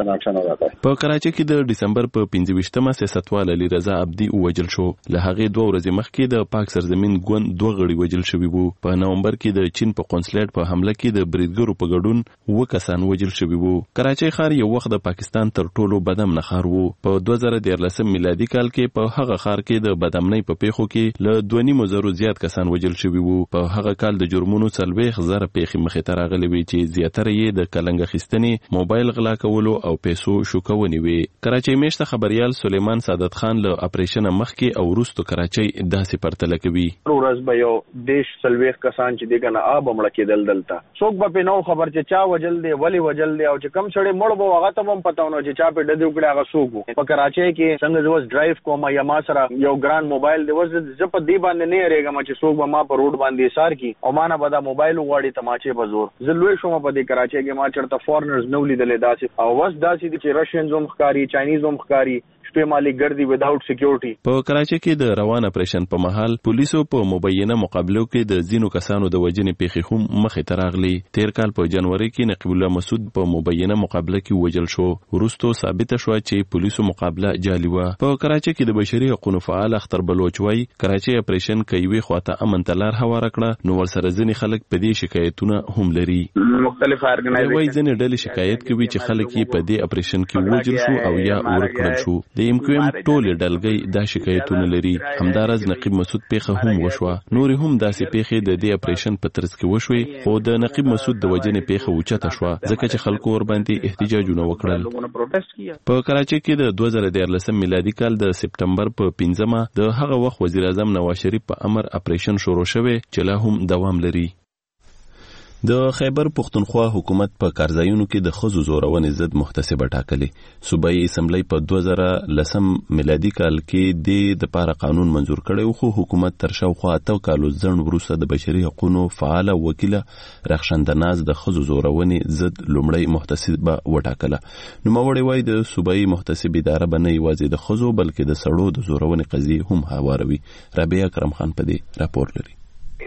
په کراچۍ کې د دسمبر په پنځه ویشتمه سیاستوال علي رضا عبدي وژل شو. له هغې دوه ورځې مخکې د پاک سرزمین ګوند دوه غړي وژل شوي وو. په نومبر کې د چین په قونسلیټ په حمله کې د بریدګرو په ګډون اووه کسان وژل شوي وو. کراچۍ ښار یو وخت د پاکستان تر ټولو بدامنه ښار وو. په دوه زره دیارلسم میلادي کال کې په هغه ښار کې د بدامنۍ په پیښو کې له دوه نیمو زرو زیات کسان وژل شوي وو. په هغه کال د جرمونو څلوېښت زره پیښې مخې ته راغلې وې چې زیاتره یې د کلنګ اخیستنې، موبایل غلا کولو او پیسو شوکونې وي. کراچۍ میشته خبريال سلیمان سعادت خان له اپریشن مخکې او وروسته کراچۍ داسې پرتله کوي. ورځ به یو دیش سلويخ کسان چې دغه نه آب مړه کېدل دلته څوک به نو خبر چې چا وجل دی ولی وجل دی او چې کم سړی مړ بو هغه ته هم پتا ونه چې چا په ددی وکړه هغه څوک. په کراچۍ کې څنګه زوس ډرایو کوم یا ما سره یو ګران موبایل دی وز ز په دی باندې نه ریګم چې څوک به ما په روډ باندې سار کی او ما نه به دا موبایل وغواړي تماچې بزور زلوي شوم په دې کراچۍ کې ما چرته فورنرز نو لیدل داسې او وس داسې دي چې رشین زوم ښکاری چاینیز زوم ښکاری شپې مالي ګرځي وداوټ سکیورټي. په کراچۍ کې د روان اپریشن په مهال پولیسو په مبینه مقابلو کې د ځینو کسانو د وژنې پیښې هم مخې ته راغلي. تیر کال په جنوري کې نقیب الله مسعود په مبینه مقابله کې وژل شو. وروسته ثابته شوه چې پولیسو مقابله جعلي وه. په کراچۍ کې د بشري حقوقو فعال اختر بلوچ وايي کراچۍ اپریشن کوي خواته امن تلار هواره کړه نو ورسره ځینې خلک په دې شکایتونه هم لري. مختلف ارګنایزیشن وايي ځینې ډلې شکایت کوي چې خلک یې په دې اپریشن کې وژل شو او یا ورکړل شو. د ایم کیو ایم ټول ډلګي دا شکایتونه لري. همدارز نقیب مسعود پیښه هم وشوه. نور هم داسې پیښې د دې اپریشن په ترڅ کې وشوي خو د نقیب مسعود د وجنې پیښه اوچته شوه ځکه چې خلکو ور باندې احتجاجونه وکړل. په کراچۍ کې د دوه زره دیارلسم میلادي کال د سپټمبر په پنځمه د هغه وخت وزیر اعظم نواز شریف په امر اپریشن شروع شوه چې لا هم دوام لري. د خیبر پښتونخوا حکومت په کارځایونو کې د ښځو زورونې ضد محتسبه ټاکلې. صوبایي اسمبلی په دوه زره لسم میلادي کال کې د د پاره قانون منزور کړی خو حکومت تر شاوخوا اته کالو ځنډ وروسته د بشري حقوقو فعال وکیله رخشندناز د ښځو زورونې ضد لومړی محتسبه وټاکله. نوموړی وايي د صوبایي محتسب اداره به نه یوازې د ښځو بلکې د سړو د زورونې قضیې هم هواروي. رابعه کرم خان په دې راپور لري.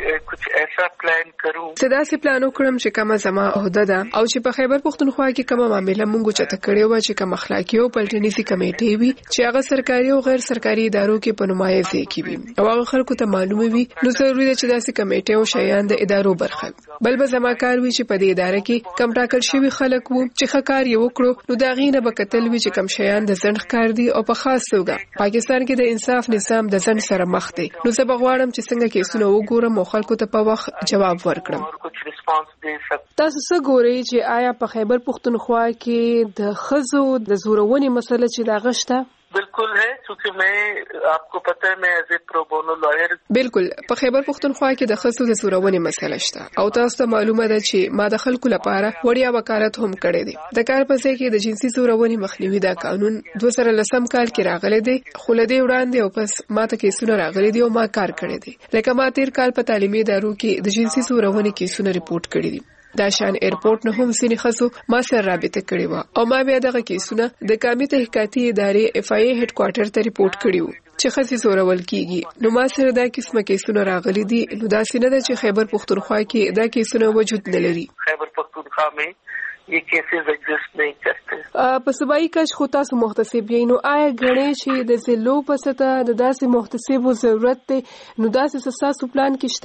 صدا سي پلان وکړم چې کومه زما عہده ده او چې په خیبر پښتونخوا کې کومه معاملې مونږ چته کړې و چې کوم اخلاقي او پلټنیزي کمیټې وي چې هغه سرکاري او غیر سرکاري ادارو کې په نمایندګي کې وي او هغه خلکو ته معلومه وي نو ضروري ده چې داسې کمیټې او شیان د ادارو برخه بل به زما کار وي چې په دې اداره کې کم ټاکل شوی خلک وو چې ښکار یې وکړو نو دا غینه به کتل وي چې کم شیان د ځنډ ښکار دي او په خاص توګه پاکستان کې د انصاف نظام د ځنډ سره مخ دی نو زه به غواړم چې څنګه کیسونه وګورم او خلکو ته په وخت جواب ورکړم. تاسو څه ګورئ چې آیا په خیبر پښتونخوا کې د ښځو د زورونې مسله چې دا غشته؟ بالکل ہے چونکہ میں آپ کو پتہ ہے میں ایز اے پرو بونو لائر بالکل په خیبر پښتونخوا کې د ښځو د زورونې مسله شته او تاسو ته معلومه ده چې ما د خلکو لپاره وړیا وکالت هم کړی دی. د کار په ځای کې د جنسي زورونې مخنیوي دا قانون دوه زره لسم کال کې راغلی دی خو له دې وړاندې او پس ما ته کیسونه راغلي دي او ما کار کړی دی. لکه ما تیر کال په تعلیمي ادارو کې د جنسي زورونې کیسونه ریپورت کړي دي. دا شان ایرپورټ نه هم سینې خصو ما سره رابطه کړې و او ما بیا دغه کیسونه د قومي تحقیقاتي ادارې اف آی ای هډ کوارټر ته ریپورت کړیو چې خصي زورول کیږي. نو ما سره دا قسمه کیسونه راغلي دي. نو دا سینه ده چې خیبر پښتونخوا کې دا کیسونه وجود نه لري. خیبر پښتونخوا کې یہ کیسز ایگزسٹ نہیں کرتے. په صوبایي کچ خو تاسو محتسب یې نو آیا غړې چې د زلو په ستا د داسې محتسبو ضرورت دی نو داسې ساسو پلان کې شته؟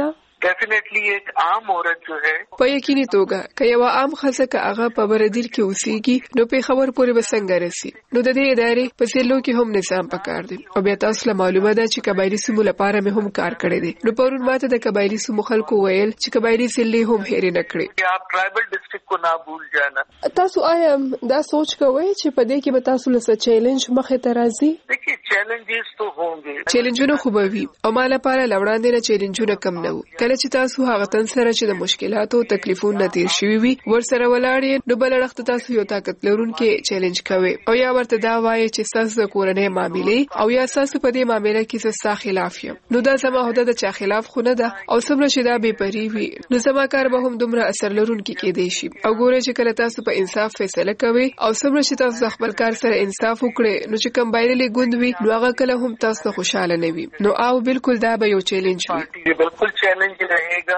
डेफिनेटली एक आम औरत जो है په یقیني توګه که یو عام ښځه که هغه په بردیل کې اوسېږي نو پېښور پورې به څنګه رسي. نو د دې ادارې په ضلعو کې هم نظام پکار دی او بیا تاسو له معلومه ده چې قبایلي سیمو لپاره مې هم کار کړی دی. نو پرون ماته د قبایلي سیمو خلکو ویل چې قبایلي ضلعې هم هېرې نه کړې. आप ट्राइबल डिस्ट्रिक्ट को ना भूल जाना. تاسو آیا دا سوچ کوئ چې په دې کې به تاسو له څه چیلنج مخې ته راځي؟ देखिए चैलेंजेस तो होंगे. چیلنجونه خو به وي او ما لپاره له وړاندې نه چیلنجونه کم نه وو. کله چې تاسو هغه تن سره چې د مشکلاتو او تکلیفونو تیر شوي وي ورسره ولاړ یې نو بل اړخ ته تاسو یو طاقت لرونکي چیلنج کوئ او یا ورته دا وایي چې تاسو د کورنۍ معاملې او یا تاسو په دې معاملې کې څه ستا خلاف یم. نو دا زما هده د چا خلاف خو نه ده او څومره چې دا بې پرې وي نو زما کار به هم دومره اثر لرونکي کېدی شي. او ګورئ چې کله تاسو په انصاف فیصله کوئ او څومره چې تاسو د خپل کار سره انصاف وکړئ نو چې کوم بایللې ګوند وي نو هغه کله هم تاسو خوشاله نه وي. نو او بالکل دا به یو چیلنج وي. بالکل چیلنج रहेगा.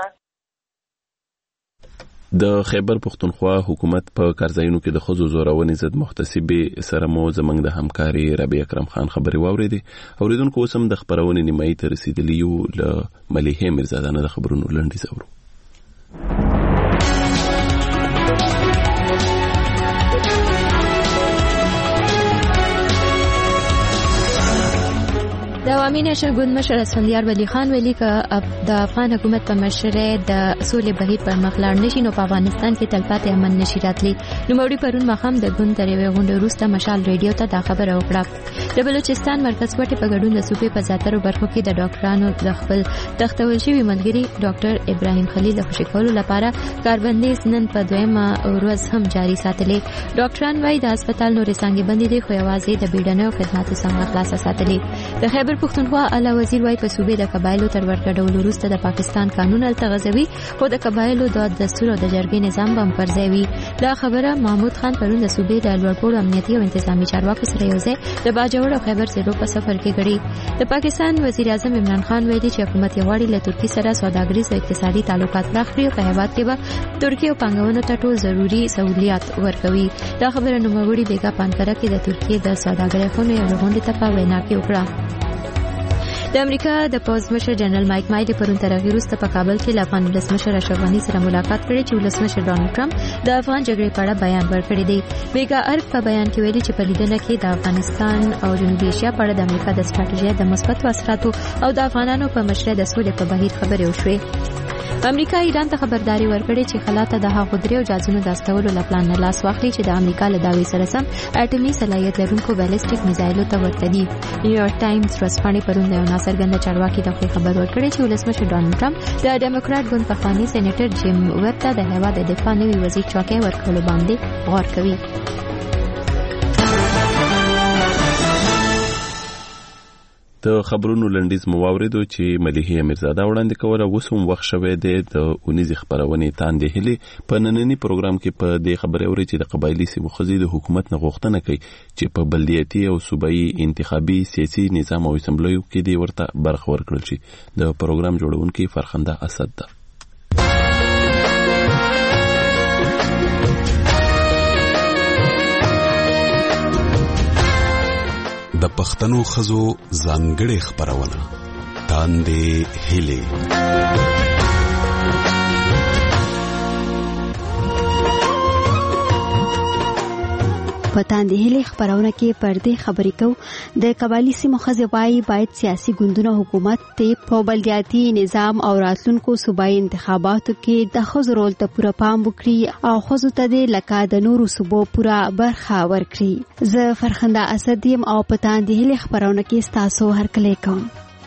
د خیبر پختونخوا حکومت په کارځایونو کې د ښځو زورونې ضد محتسبې سره مو زموږ د همکاري ربیع اکرم خان خبرې واورېدې. اوریدونکو اوس هم د خپرونې نیمایي ته رسېدلي یو له ملیحې میرزادانه د خبرونو لنډیز اورو. د عوامي نشر ګوند مشر اسفندیار ولی خان ویلي که د افغان حکومت په مشرۍ د سولې بهیر پر مخ لاړ نشي نو په افغانستان کې تلپاتې امن نشي راتلی. نوموړي پرون ماښام د ګوند تر یوې غونډې وروسته مشال ریډیو ته دا خبره وکړه. د بلوچستان مرکز کوټې په ګډون د صوبې په زیاترو برخو کې د ډاکټرانو د خپل تختول شوي ملګري ډاکټر ابراهیم خلیل د خوشي کولو لپاره کاربندیز نن په دویمه ورځ هم جاري ساتلې. ډاکټران وايي د هسپتال نورې څانګې بندې دي خو یوازې د بیړنیو خدماتو څنګه خلاصه ساتلې. د خیبر پختونخوا اعلی وزیر وايي په صوبې د قبایلو تر ورګډولو وروسته د پاکستان قانون التغذوي خو د قبایلو د دستور او د جرګې نظام بم پرځوي. دا خبره محمود خان پرون د صوبې د لوړپوړو امنیتي او انتظامی چارواکو سره یوځای د باجوړ او خیبر ضلعو په سفر کې غړي. د پاکستان وزیر اعظم عمران خان ویلي چې حکومت یې غواړي له ترکیې سره سوداګریز او اقتصادي تعلقات پراخ کړي او په هیواد کې به ترکیې او پانګونو ته ټول ضروري سہولیات ورکوي. دا خبره نوموړي بیګا پانکره کې د ترکیې د سوداګرۍ خونې یو غونډې ته په وینا کې وکړه. د امریکا د پوز مشر جنرال مایک مایډي پرون تر هغې وروسته په کابل کې له افغان ولسمشر اشرف غني سره ملاقات کړی چې ولسمشر ډانلډ ټرمپ د افغان جګړې په اړه بیان ورکړی دی. بیګا ارګ په بیان کې ویلي چې په لیدنه کې د افغانستان او جنوبي ایشیا په اړه د امریکا د ستراتیژۍ د مثبتو اثراتو او د افغانانو په مشرۍ د سولې په بهیر خبرې وشوې. امریکا ایران ته خبرداري ورکړې چې خلاته د هغو دریو جازونو د استولو له پلان نه لاس واخلي چې د امریکا له دعوې سره سم اټومي صلاحیت لرونکو بیلسټیک میزایلو ته ورته دي. نیویارک ټایمز ورځپاڼې پرون د یو ناڅرګنده چارواکي د خبر ورکړی چې ولسمشر ډانلډ ټرمپ د ډیموکرات ګوند پخواني سېنیټر جیم ویب ته د هیواد د دفاع نوي وزیر چوکۍ ورکولو باندې غور کوي. د خبرونو لنډیز مو واوریدو چې ملیحې امیرزاده وړاندې کوله. اوس هم وخت شوی دی د اونیزې خپرونې تاندې هیلې په ننني پروګرام کې په دې خبرې اوري چې د قبایلي سیمو ښځې د حکومت نه غوښتنه کوي چې په بلدیاتي او صوبایي انتخابي سیاسي نظام او اسمبلیو کې دې ورته برخه ورکړل شي. د پروګرام جوړونکي فرخنده اسد ده. د پښتنو ښځو ځانګړې خپرونه تاندې هیلې. په تاندې هیلې خبرونه کې پردې خبرې کو د قبایلي سیمو ښځې وايي باید سیاسي ګوندونه حکومت ته په بلدیاتي نظام او راتلونکو صوبایي انتخاباتو کې د ښځو رول ته پوره پام وکړي او ښځو ته د لکه د نورو صوبو پوره برخه ورکړي. زه فرخنده اسد یم او په تاندې هیلې خبرونه کې ستاسو هرکلی کوم.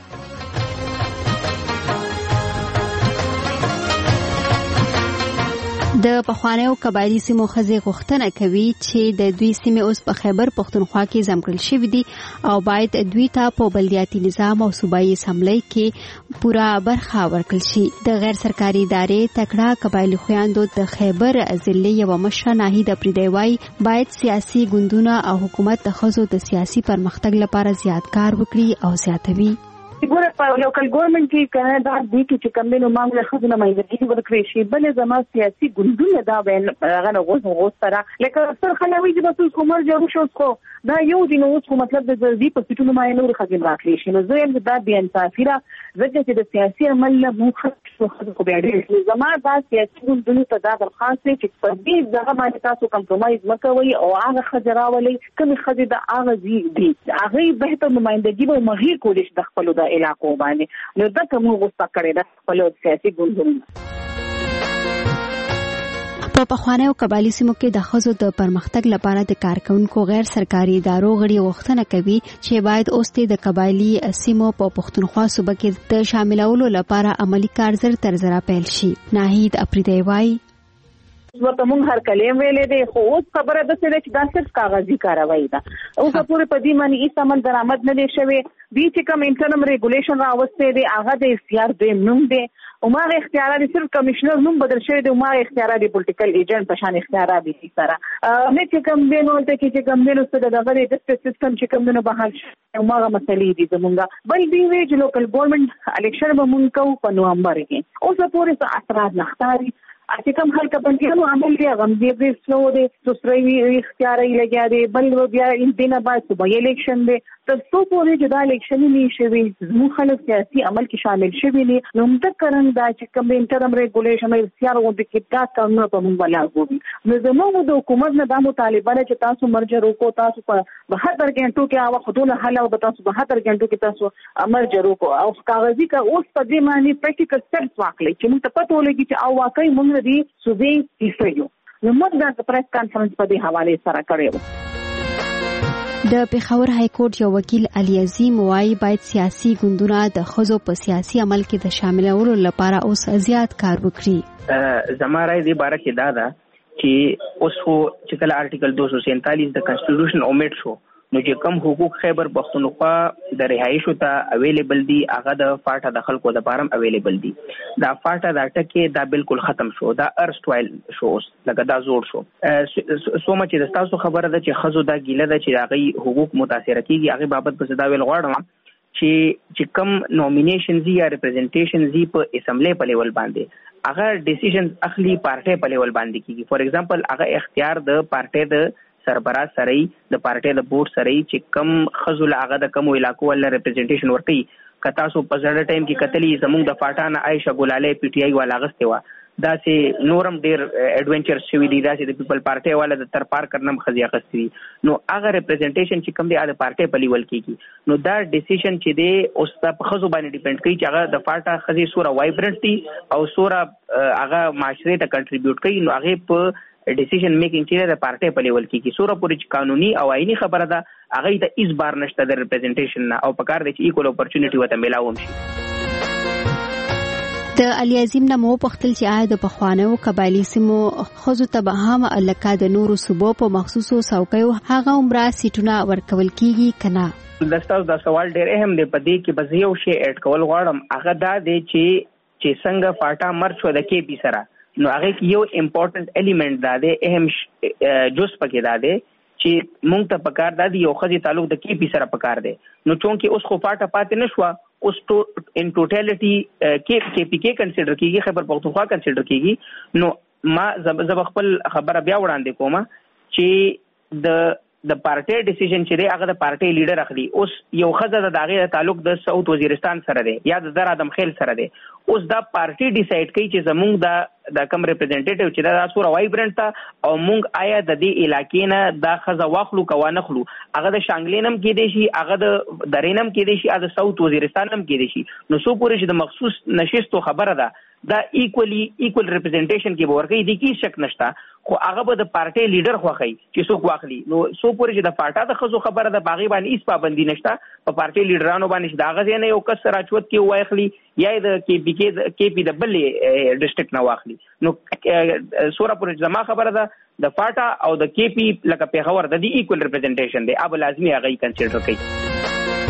د پخوانیو قبایلي سیمو ښځې غوښتنه کوي چې د دوی سیمې اوس په خیبر پختونخوا کې ځانګړل شوي دي او باید دوی ته په بلدیاتي نظام او صوبایي اسمبلی کې پوره برخه ورکړل شي. د غیر سرکاري ادارې تکړه قبایلي خویندو د خیبر ضلع یوه مشره ناهید افریدی وايي باید سیاسي ګوندونه او حکومت د ښځو د سیاسي پرمختګ لپاره زیات کار وکړي او زیاتوي. ګوره په لوکل ګورنمنت کې کنه دا د کې چې کوم نو مانګ له خزنه مې ورکړي شي بل زما سیاسي ګوندونه دا وین هغه نو غوښ غوښ سره لکه اکثر خلک وایي چې بس کومر جوړ شو کو دا یو دی نو اوس مطلب د زړی په سټونو مې نور خزم راکړي شي نو زه هم دا بیا انصافي را ځکه چې د سیاسي عمل له موخه خو بیا ډېر زما دا سیاسي ګوندونه ته دا درخواست چې په دې ځای باندې تاسو کمپرمایز مکوئ او هغه خجراولي کوم خځې د هغه زی دي هغه به ته نمائندګي به مغیر کولی شي د خپل د علاقو باندې نو دا کوم غوسه کړي د خپل سیاسي ګوندونو په پخوانیو قبایلی سیمو کې د ښځو د پرمختګ لپاره د کارکونکو غیر سرکاري ادارو غړي غوښتنه کوي چې باید اوس د قبایلی سیمو په پښتونخوا صوبه کې د شاملولو لپاره عملی کار زر تر زره پیل شي. ناهید اپریدی وایي ورته مونږ هر کلیم ویلې دي خو اوس خبره ده چې دا صرف کاغذي کاروایی ده او په پوره په دې معنی هیڅ عمل درآمد نه دی شوی دي چې کوم انټرنم ریګولیشن راوستي دي هغه د اختیار دی نوم دی او ما اختیارات صرف کمشنر نوم بدل شوی دی او ما اختیارات پولیټیکل ایجنټ په شان اختیارات دي سره نه چې کوم دینو ته کې چې کوم دینو څه دغه د سیستم چې کوم دینو بحال او ما مسلې دي زمونږ بل دی وی چې لوکل ګورنمنت الیکشن به مونږ کوو په نومبر کې اوس په پوره څه اثرات نختاري اته کوم خلک په دې نو عمل دی غم دی په سلو دی سوسري اختیاري لګیا دی بل بیا ان دینه بعد صبح الیکشن دی تر څو پورې چې دا الیکشن نه شوي زموږ خلک سیاسي عمل کې شامل شوي دي نو موږ کرن دا چې کوم انټرم ریګولیشن او اختیار وو د کتاب قانون په موږ بلاغو نو زموږ د حکومت نه د مطالبه چې تاسو مرجع روکو تاسو په بهتر غنټو کې هغه خودونه حل او تاسو بهتر غنټو کې تاسو مرجع روکو او کاغذي کا اوس په دې معنی پریکټیکل سټپس واخلي چې موږ ته پته ولګي چې او واقعي موږ دې صوبې ایستیو نو موږ د پریس کانفرنس په دې حواله سره کړو. د پېښور های کورټ یو وکیل علي عظیم وايي باید سیاسي ګوندونه د ښځو په سیاسي عمل کې د شاملولو لپاره اوس زیات کار وکړي. زما رائے دې باره کې دا ده چې اوس خو چې کله آرټیکل دو سو سینتالیس د کنسټیټیوشن اومټ شو نو چې کم حقوق خیبر پختونخوا د رهایشو ته اویلیبل دي هغه د فاټا د خلکو د بارم اویلیبل دي دا فاټا دا ټکي دا بالکل ختم شو دا ارست وایل شو لکه دا زوړ شو سو مچ د تاسو خبره ده چې خزو دا ګیله ده چې هغه حقوق متاثر کیږي هغه بابت په صدا ویل غواړم چې چې کم نومینیشن زی یا ریپرزنټیشن زی په اسمبلی په لیول باندې هغه ډیسیژن اخلي پارټي په لیول باندې کیږي فور ایگزامپل هغه اختیار د پارټي د سربراہ سره د پارټي د بورډ سره چې کم خزل هغه د کم علاقو ول ریپرزنټیشن ورکړي کتا سو په ځړ ټایم کې کتلی زموږ د فاټان عائشہ ګلاله پی ټی آی والا غسته وا دا سي نورم ډیر ایڈونچر شوی دی دا سي د پیپل پارټي والا د تر پار کرنم خزیا غستوي نو هغه ریپرزنټیشن چې کم دی د پارټي په لیول کېږي نو دا ډیسیژن چې دی اوس په خزو باندې ډیپند کوي چې هغه د فاټا خزي سوره وایبرنت دي او سوره هغه معاشره ته کنټریبیوټ کوي نو هغه په ډیسیژن میکینګ چې د پارټي په لیول کې کی سوره پورې قانوني او آئینی خبره ده هغه ته اس بار نشته د ریپرزنټیشن نه او پکار دي چې ایکول اپورچونټی وته ملاوم شي. د علي عظیم نمو پختل چې آیا د پخوانیو قبایلی سیمو خزو ته به هم الکا د نورو صوبو په مخصوصو څوکیو هغه عمره سیټونه ورکول کیږي کنه دستاو دا سوال ډېر اهم دی په دې کې بز یو شی اډ کول غواړم هغه دا دی چې چې څنګه فاټا مرچ و د کې بي سره نو هغه کې یو امپورټنٹ الیمنٹ دا دی اهم جز پکې دا دی چې مونږ ته پکار دا دی یو خزي تعلق د کې پی سره پکار دی نو چونکه اوس خو فاټه پاتې نشوا اوس ټو ان ټوټالټي کې کې پی کې کنسیډر کیږي خبر پختونخوا کنسیډر کیږي نو ما زب خپل خبره بیا وړاندې کوم چې د د پارټي ډیسیژن چې دی هغه د پارټي لیډر اخلي اوس یو خزه د داغه تعلق د سعود وزیرستان سره دی یا د در ادم خیل سره دی اوس دا پارټي ډیسایډ کوي چې زمونږ د د کم ریپرزنټیټیو چې دا سوره وایبرنت تا او مونږ آیا د دې علاقې نه دا خزه واخلو کوا نخلو هغه د شانګلینم کې دی شي هغه د درینم کې دی شي هغه د سعود وزیرستانم کې دی شي نو سو پورې چې د مخصوص نشستو خبره ده دا ایکولی ایکول ریپرزنټیشن کې ورګي دي کی شک نشتا خو هغه به د پارټي لیډر خوخی چې څوک واخلي نو سو پورې چې د فاټا د خزو خبره د باغی باندې هیڅ پابندي نشتا په پارټي لیډرانو باندې دا غزه نه یو کس راچوت کې وایخلی یا د کې بي کې کې پی د بلې ډیسټریکټ نه واخلي نو سوره پورې زما خبره ده د فاټا او د کې پی لکه پیښور د دې ایکول ریپرزنټیشن دی اب لازمي هغه کنسیډر کړي.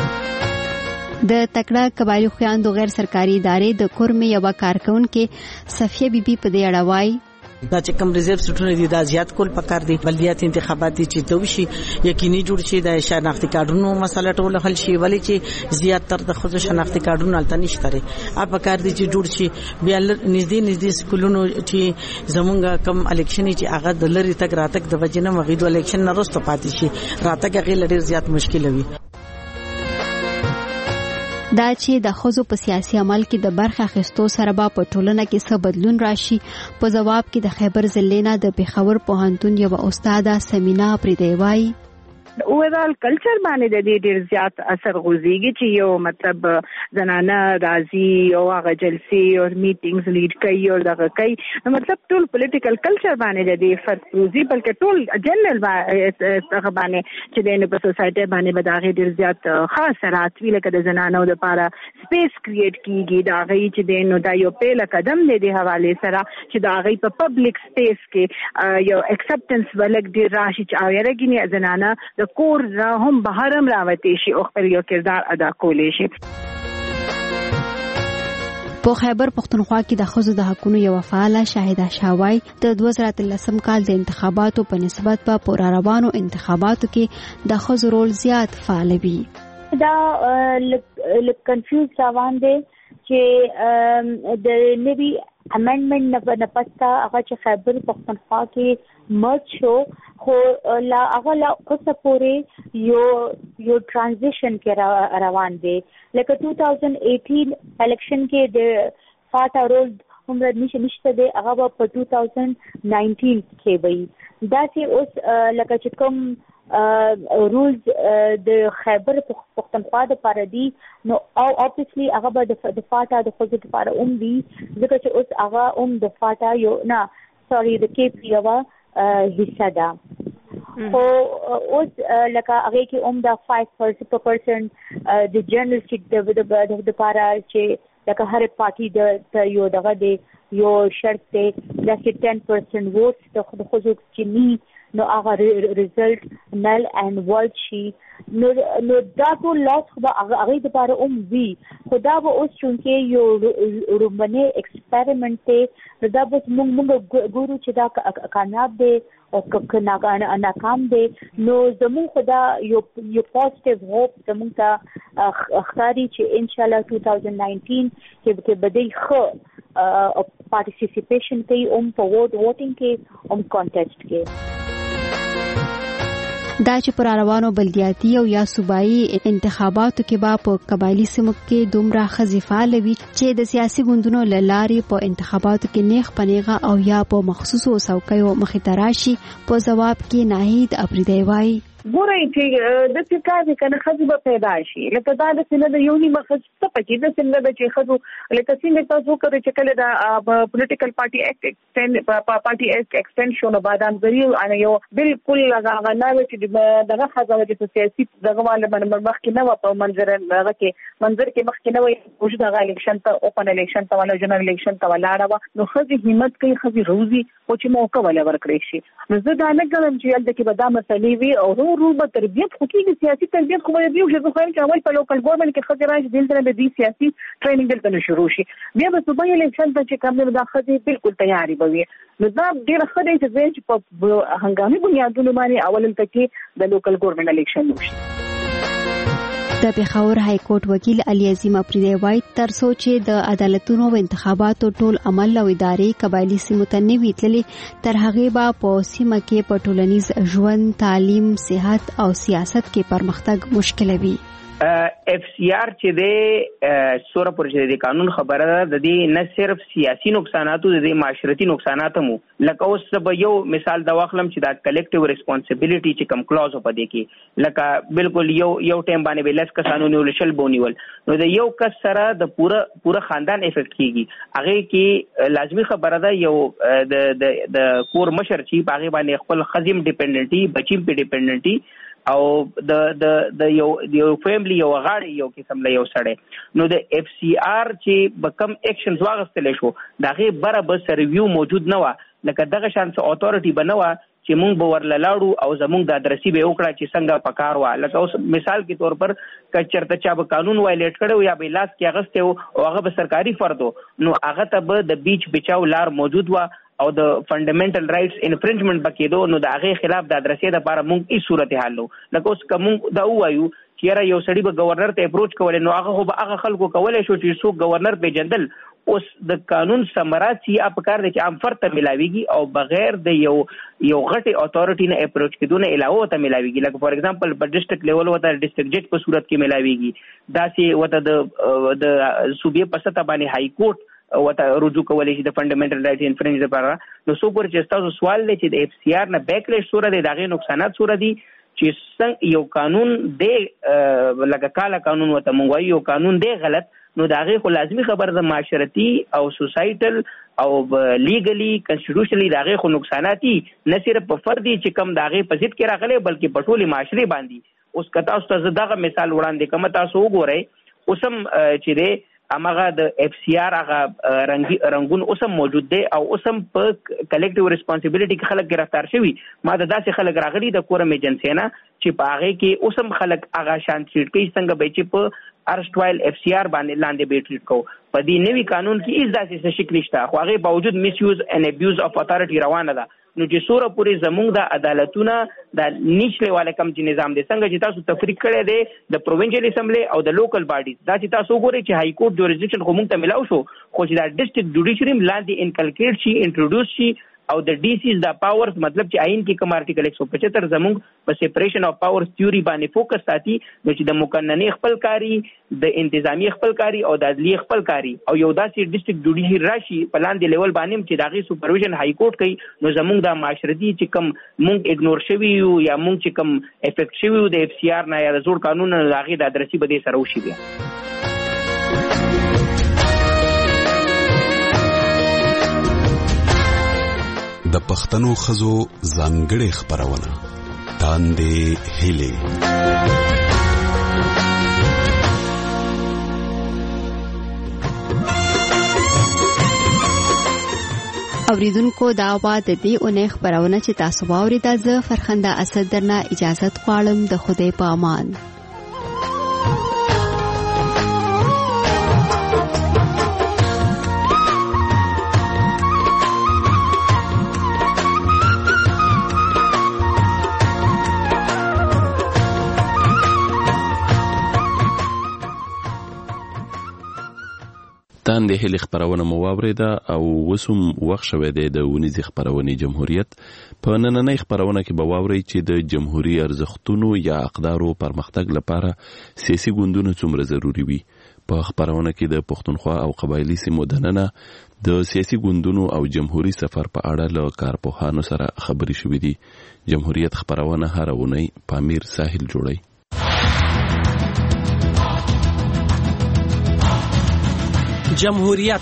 د تکړه قبایلی خویندو غیر سرکاري ادارې د کورمې یو کارکونکو صفیه بیبي په دې اړه وایي دا چې کوم ریزرو سټونه دي دا زیات کول پکار دي. بلدیات انتخابات دي چې دوشي یقیني جوړ شي د شناختی کارډونو مسله ټول حل شي ولی چې زیات تر د خود شناختی کارډونو الته نشته لري. اپ پکار دي چې جوړ شي بیا نږدې نږدې سکولونو چې زمونږ کم الیکشن چې هغه د لری تک راتک د وجنه مغید الیکشن نه رسته پاتې شي راتک هغه لري زیات مشکل وي. دا چې د ښځو په سیاسي عمل کې د برخه اخیستو سره به په ټولنه کې څه بدلون راشي. په جواب کې د خیبر ضلع نه د پېښور پوهنتون یو استاده سمینا پریدی وایي اوورال کلچر باندې د دې ډیر زیات اثر غورځيږي چې یو مطلب زنانه راځي او هغه جلسې او میټینګز لیډ کوي او دغه کوي نو مطلب ټول پولیټیکل کلچر باندې د دې فرق روزي بلکې ټول جنرال هغه باندې چې د په سوسايټي باندې به دغه ډیر زیات خاص راتوي لکه د زنانو لپاره سپیس کریټ کیږي دا غي چې د نو دا یو پیله قدم دی د حواله سره چې دا غي په پبلک سپیس کې یو اکسپټنس ولګ دی راشي چې اوریږي زنانه کور را هم بهرم راوتی شي او خپل یو کردار ادا کولی شي. په خیبر پختونخوا کې د ښځو د حقوقو یو فعاله شاهده شاوای د دوه زره اتلسم کال د انتخاباتو په نسبت په پور روانو انتخاباتو کې د ښځو رول زیات فعال وي. دا لک کنفیوز روان دي چې د نوی امندمنت نه پستا هغه چې خیبر پختونخوا کې مرج شو خو لا هغه لا اوسه پورې یو یو ترانزیشن کې روان دی لکه دوه هزار اټین الیکشن کې د فاټا رول عمر نشه نشته دی هغه په دوه هزار نولس کې وي دا چې اوس لکه چې کوم رولز د خیبر پختونخوا د لپاره دي نو او obviously هغه به د فاټا د خود لپاره اوم دي ځکه چې اوس هغه اوم د فاټا یو نه سوري د کې پی یو حصہ ده خو اوس لکه هغه کې اوم د پنځه پرسنټ د جنرال سیټ د د لپاره چې لکه هر پارټي د یو دغه دی یو شرط دی د دس پرسنټ ووټس د خود چې ني نو هغه ریزلټ نل اینڈ ورډ شي نو نو دا ټول لاس خو هغه هغه د لپاره اوم وی خدا به اوس چونکې یو رومنه ایکسپریمنت ته دا به موږ موږ ګورو چې دا کامیاب دی او که ناکام دی نو زموږ خدا یو یو پوزټیو هوپ زموږ ته اختیاري چې ان شاء الله دوه هزار نولس کې کې بدی خو پارټیسیپیشن کوي اوم په ووټ ووټینګ کې اوم کانټیسټ کې دا چې پر روانو بلدیاتي او یا صوبایي انتخاباتو کې با په قبایلی سیمو کې دومره خزیفه لوي چې د سیاسي ګوندونو لارې په انتخاباتو کې نیغ پنیغه او یا په مخصوصو څوکیو مخې ته راشي. په جواب کې ناهید اپریدی وایي ګورئ چې د څه کار کنه خځې به پیدا شي لکه دا د سینه د یونی مخص څه پکې د سینه د چې خځو لکه څنګه تاسو کوي چې کله دا پولیټیکل پارټي اکټ ایکسټند پارټي اکټ ایکسټنشن بادام ذریعہ ان یو بالکل هغه نه چې دغه خځه چې سیاسي دغه باندې مخ کې نه و په منظر هغه کې منظر کې مخ کې نه وي وجود هغه الیکشن ته اوپن الیکشن ته ولا جنرال الیکشن ته ولاړه و نو خځې همت کوي خځې روزي او چې موقع ولا ورکړي شي نو زه دا نه کوم چې یل د کې به دا مسلې وي او رو به تربیت خو کېږي سیاسي تربیت خو به دیو چې خو هم چې اول په لوکل ګورنمنت کې خځې راشي دلته به دي سیاسي ټریننګ دلته نه شروع شي بیا به صوبایي الیکشن ته چې کوم دا خځې بالکل تیاری به وي نو دا ډېر ښه دی چې په هنګامي بنیادونو باندې اول ته کې د لوکل ګورنمنت الیکشن وشي. د پېښور های کورټ وکیل علي عظیم اپریدی وایي تر څو چې د عدالتونو او انتخاباتو ټول عمل او ادارې قبایلی سیمو ته نه وي تللې تر هغې به په سیمه کې په ټولنیز ژوند تعلیم صحت او سیاست کې پرمختګ مشکل وي. اف سی آر چې د سوره پرچې د قانون خبره ده د دې نه صرف سیاسي نقصاناتو د دې معاشرتي نقصانات هم لکه اوس به یو مثال دا واخلم چې دا کلیکټیو ریسپانسیبিলিټي چې کم کلاوز په دې کې لکه بالکل یو یو ټیم باندې بلس کسانو نیول شل بونیول نو د یو کس سره د پوره پوره خاندان افیکټ کیږي هغه کې لازمی خبره ده یو د د د کور مشر چې هغه باندې خپل خزم ډیپندنټي بچیم په ډیپندنټي او د د د یو یو فیملی یو غاړي یو قسم له یو سړی نو د اف سی آر چې بکم اکشنز واغستل شو دغه بره بس ریویو موجود نه و لکه دغه شان څه اتورټي بنوا چې مونږ به ورلاړو او زمونږ د ادرسي به وکړه چې څنګه پکار و لکه اوس مثال کې تور پر کچرته چا به قانون وایلیټ کړو یا به لاس کې اغسته او هغه به سرکاري فردو نو هغه ته به د بیچ بچاو لار موجود و او د فندامنټل رائټس انفرنجمنت پکېدو نو د هغه خلاف د ادرسې لپاره موږ هیڅ صورتحال نو لکه اوس کوم دا وایو چې را یو سړی به گورنر ته اپروچ کولای نو هغه خو به هغه خلکو کولای شو چې څوک گورنر پیژندل اوس د قانون ثمرات چې اپ کار دي چې عام فرد ته ملاويږي او بغیر د یو یو غټي اتورټي نه اپروچ کېدونه علاوه ته ملاويږي لکه فور ایگزامپل په ډیسټریکټ لیول وته ډیسټریکټ جج په صورت کې ملاويږي دا چې وته د د صوبې په سطح باندې هاي کورټ وته رجوع کولای شي د فندامنټل رائټ انفرنج لپاره نو څو پر چې تاسو سوال لې چې د اف سی آر نه بیکلیش سور دي دغه نقصانات سور دي چې څنګه یو قانون دی لکه کاله قانون وته مونږ وایو قانون دی غلط نو دا غي خو لازمي خبر د معاشرتي او سوسایټل او لیګلی کنسټیټیوشنلی دا غي خو نقصاناتي نه صرف په فردي چې کم دا غي په ضد کې راغلي بلکې په ټولي معاشري باندې اوس کتا اوس ته دغه مثال وړاندې کوم تاسو وګورئ اوسم چې دی امغه د اف سی آر هغه رنګي رنگون اوسم موجود دی او اوسم په کلیکټیو ریسپانسیبিলিټي کې خلک گرفتار شوي ما د داسې خلک راغلي د کورم ایجنسی نه چې په هغه کې اوسم خلک هغه شان ټریټ کوي څنګه به چې په ارسټوایل اف سی آر باندې لاندې به ټریټ کو په دې نوي قانون کې هیڅ داسې څه شکل نشته خو هغه باوجود میس یوز ان ابیوز اف اتھارټي روانه ده نو چې سوره پورې زمونږ د عدالتونو د نیچله والے کم چې نظام دی څنګه چې تاسو تفریق کړی دی د پروینشل اسمبلی او د لوکل باډیز دا چې تاسو وګورئ چې هاي کورټ جوریسډکشن خو موږ ته ملاو شو خو چې دا ډیسټریکټ جوډیشري لاندې انکلکیټ شي انټروډوس شي او د ډي سیز د پاورز مطلب چې آئین کې کوم ارټیکل ایک سو پچهتر زمونږ په سیپریشن اف پاورز تھیوري باندې فوکس ساتي نو چې د مقننې خپل کاری د انتظامی خپل کاری او د عدلیه خپل کاری او یو داسې ډیسټریکټ جوډیشري راشي په لاندې لیول باندې چې داغي سپرویژن هاي کورټ کوي نو زمونږ د معاشرتي چې کوم مونږ اګنور شوی یو یا مونږ چې کوم افیکټ شوی یو د اف سی آر نه یا د زوړ قانون نه داغي د ادرسي بده سره وشي بیا د پښتنو خزو ځانګړې خبرونه تاندې هلي اوریدونکو دا وا د دې اونۍ خبرونه چې تاسو واوریدا زه فرخنده اسد درنه اجازه غواړم د خدای په امان تان د هلي خبرونه مو واوریده او وسوم وخت شوه د ونیزي خبرونه جمهوریت په نننۍ خبرونه کې به واوري چې د جمهوریت ارزښتونو یا اقدارو پرمختګ لپاره سیاسي ګوندونه څومره ضروری وي په خبرونه کې د پښتونخوا او قبایلی سیمو دننه د سیاسي ګوندونو او جمهوریت سفر په اړه له کارپوهانو سره خبري شوې دي جمهوریت خبرونه هر اونۍ پامیر ساحل جوړي جمهوریت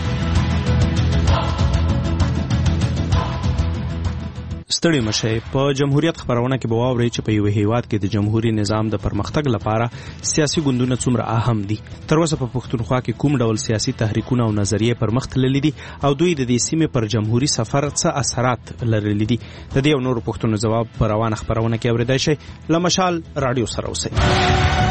ستړي مشه په جمهوریت خبرونه کې به واوري چې په یو هیواد کې د جمهوریت نظام د پرمختګ لپاره سیاسي ګوندونه څومره اهم دي تر اوسه په پښتونخوا کې کوم ډول سیاسي تحریکونه او نظریې پر مخ تللي دي او دوی د دې سیمې پر جمهوریت سفر څه اثرات لرلي دي د دې او نورو پښتنو جواب پر روانه خبرونه کې اوریدای شي لمشال رادیو سره اوسئ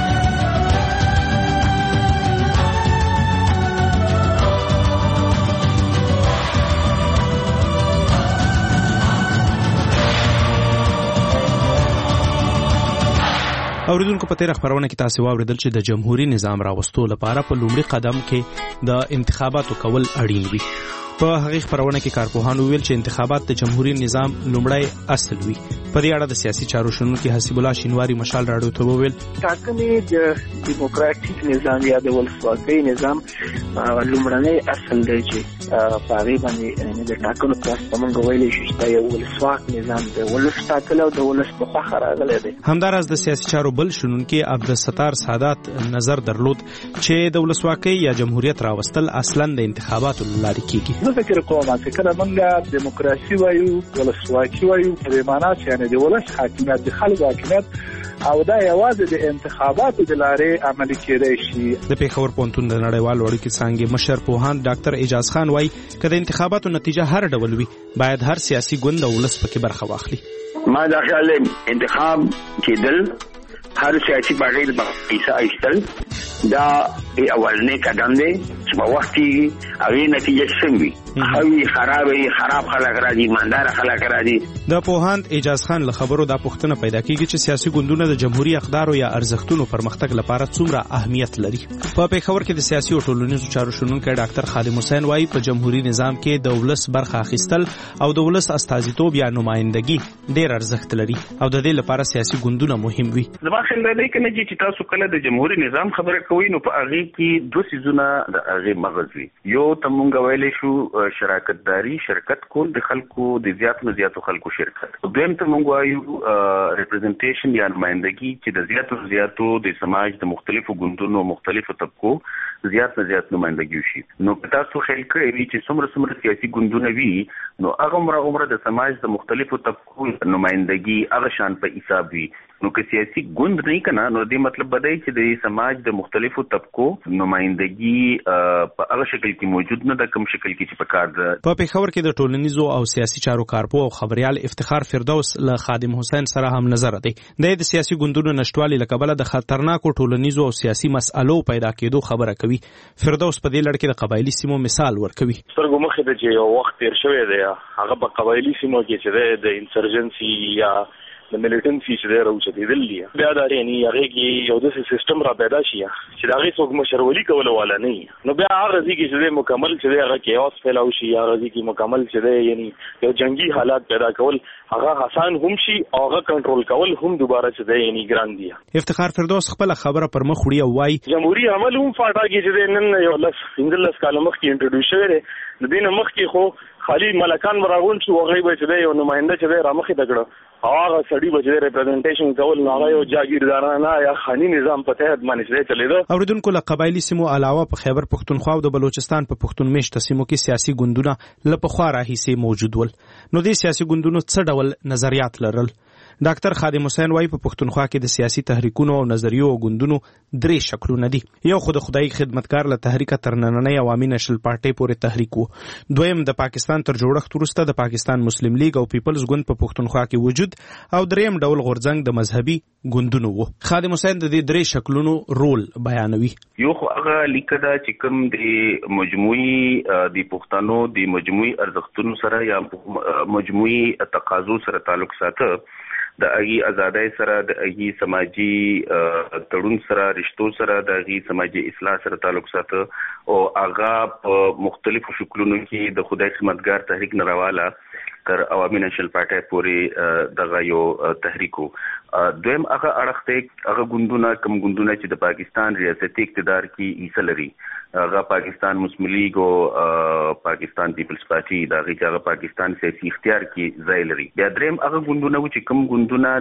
اوریدونکو په تیر خبرونه کې تاسو واوریدل چې د جمهوریت نظام راوستو لپاره په لومړي قدم کې د انتخاباتو کول اړین وي په هغه خبرونه کې کارپوهانو ویل چې انتخابات د جمهوریت نظام لومړی اصل وي په دې اړه د سیاسي چارو شنونکي حسیب الله شینواری مشال راډیو ته وویل ټاکنې د دیموکراتیک نظام یا د ولسواکۍ نظام لومړنی اصل دی چې په هغه باندې د ټاکنو پروسه موږ ویلې شو چې یو ولسواک نظام دی ولس ټاکل او د ولس په خوا راغلی دی همدارس د سیاسي چارو بل شنونکي عبدالستار سادات نظر درلود چې د ولسواکۍ یا جمهوریت راوستل اصلا د انتخاباتو لارې کیږي زه فکر کوم چې کله موږ دیموکراسي وایو ولسواکي وایو په معنا چې یعنی د ولس حاکمیت د خلکو حاکمیت او دا یوازې د انتخاباتو د لارې عملي کېدای شي د پیښور پونتون د نړیوال اړیکو څنګه مشر پوهان ډاکټر اعجاز خان وایي کله انتخاباتو نتیجه هر ډول وي باید هر سیاسي ګوند او ولس پکې برخه واخلي ما دا خیال انتخاب کېدل هر سیاسي پارټي د پیسې ایستل دا ای اولنې قدم دی چې په وخت کې هغه نتیجه سموي هغه خرابې خراب خلک راځي ایماندار خلک راځي د پوهاند اعجاز خان له خبرو دا پوښتنه پیدا کیږي چې سیاسي ګوندونه د جمهوریت اقدارو یا ارزښتونو پرمختګ لپاره څومره اهمیت لري. په پیښور کې د سیاسي او ټولنیزو چارو شنونکی ډاکټر خادم حسین وایي په جمهوریت نظام کې د ولس برخه اخیستل او د ولس استازیتوب یا نمائندګي ډېر ارزښت لري او د دې لپاره سیاسي ګوندونه مهم وي. زما خیال دی چې تاسو کله د جمهوریت نظام خبره کوئ نو په هغه کې دوه سيزونه د هغه مغز وي. یو ته مونږ ویلې شو شراکتداري شرکت کول د خلکو د زیات نه زیاتو خلکو شرکت. دویم ته مونږ وایو ریپرزنټیشن یا نمائندګي چې د زیاتو زیاتو د سماج د مختلفو ګوندونو مختلفو طبقو زیات نه زیات نمائندګي شي. نو تاسو خیال کړئ چې څومره څومره سیاسي ګوندونه وي نو هغه عمره عمره د سماج د مختلفو طبقو نمائندګي هغه شان په حساب وي. نو که سیاسي ګوند نه کنا نو دې مطلب بدای چې د سماج د مختلفو طبقو نمائندګي په هغه شکل کې موجود نه د کوم شکل کې چې په کار ده. په پیښور کې د ټولنیزو او سیاسي چارو کارپو او خبريال افتخار فردوس له خادم حسین سره هم نظر دی. د سیاسي ګوندونو نشټوالي لکبله د خطرناکو ټولنیزو او سیاسي مسالو پیدا کېدو خبره کوي. فردوس په دې لړ کې د قبایلی سیمو مثال ورکوي. سترګو مخې ته چې یو وخت تیر شوی دی هغه په قبایلی سیمو کې چې د انسرجنسي یا د ملیټنسي چې دی راوچتېدل دي بیا دا یعنی هغه کې یو داسې سیستم را پیدا شي چې د هغې څوک مشرولي کول والا نه وي. نو بیا هغه ځای کې چې دی مکمل چې دی هغه کیاس پھیلاو شي هغه ځای کې مکمل چې دی یعنی یو جنگي حالات پیدا کول هغه آسان هم شي او هغه کنټرول کول هم دوباره چې دی یعنی ګران دي. افتخار فردوس خپل خبره پر مخ وړي او وايي جمهوریت عمل هم فاټا کې چې دی نن یو لس پنځلس کاله مخکې انټروډیوس شوی دی د دې نه مخکې خو خالي ملکان براغون شو هغه به چې دی یو نماینده چې دی رامخې تکړه هغه سړي به چې ریپرزنټیشن کول نه هغه یو جاګیردارانه یا خاني نظام په تحت باندې چې چلیدو. اوریدونکو له قبایلی سیمو علاوه په خیبر پښتونخوا او د بلوچستان په پښتون میشته سیمو کې سیاسي ګوندونه له پخوا راهیسې موجود ول. نو دې سیاسي ګوندونو څه ډول نظریات لرل؟ ډاکټر خادم حسین وایي په پښتونخوا کې د سیاسي تحریکونو او نظریو او ګوندونو درې شکلونه دي. یو خو د خدای خدمتګار له تحریک تر نننۍ عوامي نشل پارټي پورې تحریک وو. دویم د پاکستان تر جوړښت وروسته د پاکستان مسلم لیگ او پیپلز ګوند په پښتونخوا کې وجود او دریم ډول غورځنګ د مذهبي ګوندونو وو. خادم حسین د دې درې شکلونو رول بیانوي. یو خو هغه لیکدا چې کوم د مجموعي د پښتنو د مجموعي ارزښتونو سره یا مجموعي تقاضو سره تعلق ساته د اغي آزادۍ سره د اغي سماجی تړون سره رشتو سره د اغي سماجی اصلاح سره تعلق ساته او هغه په مختلفو شکلونو کې د خدای خدمتګار تحریک نراواله تر عوامي نشل پارټي پورې دغه یو تحریکو. دویم هغه اړخته هغه ګوندونه کوم ګوندونه چې د پاکستان ریاستي اقتدار کې حصہ لري هغه پاکستان مسلم لیگ او پاکستان پیپلز پارټي دا هغه پاکستان سیاسي اختیار کې ځای لري. بیا دریم هغه ګوندونه چې کوم ګوندونه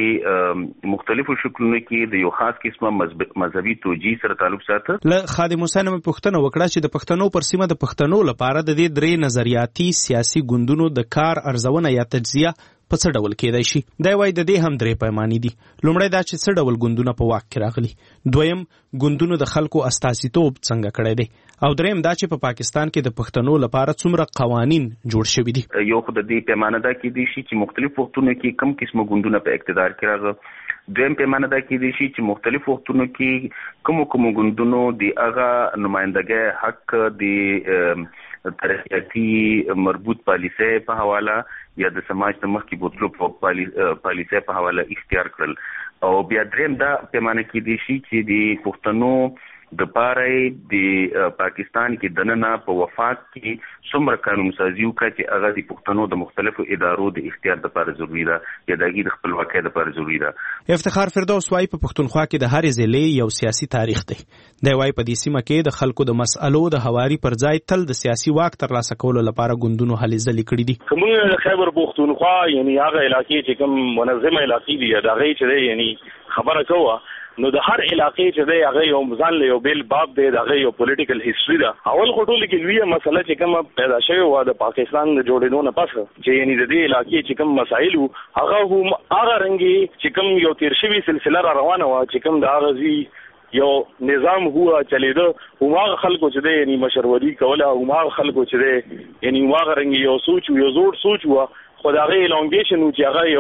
د مختلفو شکلونو کې د یو خاص قسمه مذهبي توجیه سره تعلق ساته. له خادم حسین مې پوښتنه وکړه چې د پښتنو پر سیمه د پښتنو لپاره د دې درې نظریاتي سیاسي ګوندونو د کار ارزونه یا تجزیه په څه ډول کېدای شي؟ دا وایي د دې هم درې پیمانې دي. لومړی دا چې څه ډول ګوندونه په واک کې راغلي، دویم ګوندونو د خلکو استازیتوب څنګه کړی دی، او دریم دا چې په پاکستان کې د پښتنو لپاره څومره قوانین جوړ شوي دي. یو خو د دې پیمانه دا کېدای شي چې مختلف وختونو کې کم قسمه ګوندونه په اقتدار کې راغله. دویم پیمانه دا کېدای شي چې مختلف وختونو کې کوم کوم ګوندونو د هغه نمائندګۍ حق د ترقیاتي مربوط پالیسۍ په حواله یا د سماج د مخکې بوتلو په پالیسۍ په حواله اختیار کړل. او بیا دریم دا پیمانه کېدای شي چې د پښتنو د پاره د پاکستان کې دننه په وفاق کې څومره قانون سازي وکړي چې هغه د پښتنو د مختلفو ادارو د اختیار لپاره ضروری ده یا د هغې د خپلواکۍ لپاره ضروری ده. افتخار فردوس وایي په پښتونخوا کې د هرې ضلعې یو سیاسي تاریخ دی. دی وایي په دې سیمه کې د خلکو د مسألو د هواري پر ځای تل د سیاسي واک ترلاسه کولو لپاره ګوندونو هلې ځلې کړي دي. که موږ د خیبر پښتونخوا یعنی هغه علاقې چې کوم منظمه علاقې دي د هغې چې دی یعنی خبره کوه نو د هر علاقې چې دی هغه یو ځان له یو بیل باب دی د هغه یو پولیټیکل هیستوري ده. اول خو ټولو کې لویه مسله چې کومه پیدا شوې وه د پاکستان د جوړېدو نه پس چې یعنې د دې علاقې چې کوم مسایل وو هغه هم هغه رنګې چې کوم یو تیر شوي سلسله را روانه وه چې کوم د هغه ځي یو نظام هو چلیده هماغه خلکو چې دی یعنې مشروري کوله هماغه خلکو چې دی یعنې هماغه رنګې یو سوچ یو زوړ سوچ وه خو د هغې الانګېشن و چې هغه یو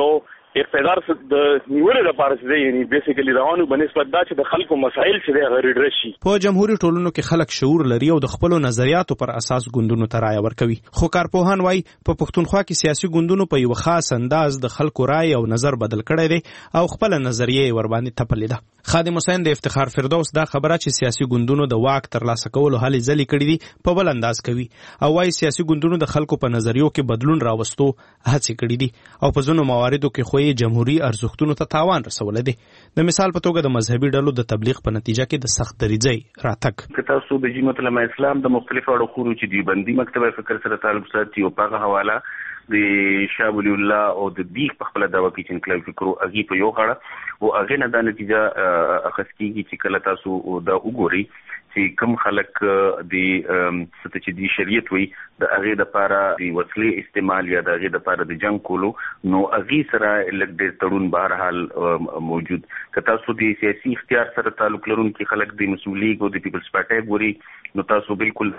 اقتدار د نیولې لپاره چې یعنی بیسیکلی روانو بنسبت دا چې د خلکو مسایل چې د غیر رشي په جمهوریت ټولنو کې خلک شعور لري او د خپل نظریاتو پر اساس ګوندونو ته رائے ورکوي خو کارپوهان وایي په پښتونخوا کې سیاسي ګوندونو په یو خاص انداز د خلکو رائے او نظر بدل کړی دی او خپل نظریه ور باندې تپلې ده خادم حسین د افتخار فردوس دا خبره چې سیاسي ګوندونو د واک ترلاسه کولو هلې ځلې کړې دي په بل انداز کوي او وایي سیاسي ګوندونو د خلکو په نظریو کې بدلون راوستو هڅې کړې دي او په ځینو مواردو کې خو یې جمهوریت ارزښتونو ته تاوان رسولی دی د مثال په توګه د مذهبي ډلو د تبلیغ په نتیجه کې د سخت دریځۍ راتګ که تاسو د جمعیت العلماء اسلام د مختلفو اړخونو چې دیوبندي مکتبه فکر سره تعلق ساتي او په هغه حواله د شاه ولی الله او د بیخ په خپل دعوا کې چې انقلاب فکرو اغي په یو غاړه او اغه نه د نتیجه اخس کیږي چې کله تاسو دا وګوري چې کم خلک د ست چې د شریعت وي د اغه د لپاره د وسلې استعمال یا د اغه د لپاره د جنگ کولو نو اغه سره لګ د تړون بهر حال موجود که تاسو د سیاسي اختیار سره تعلق لرونکي خلک د مسؤلي او د پیپلز پارټي ګوري نو تاسو بالکل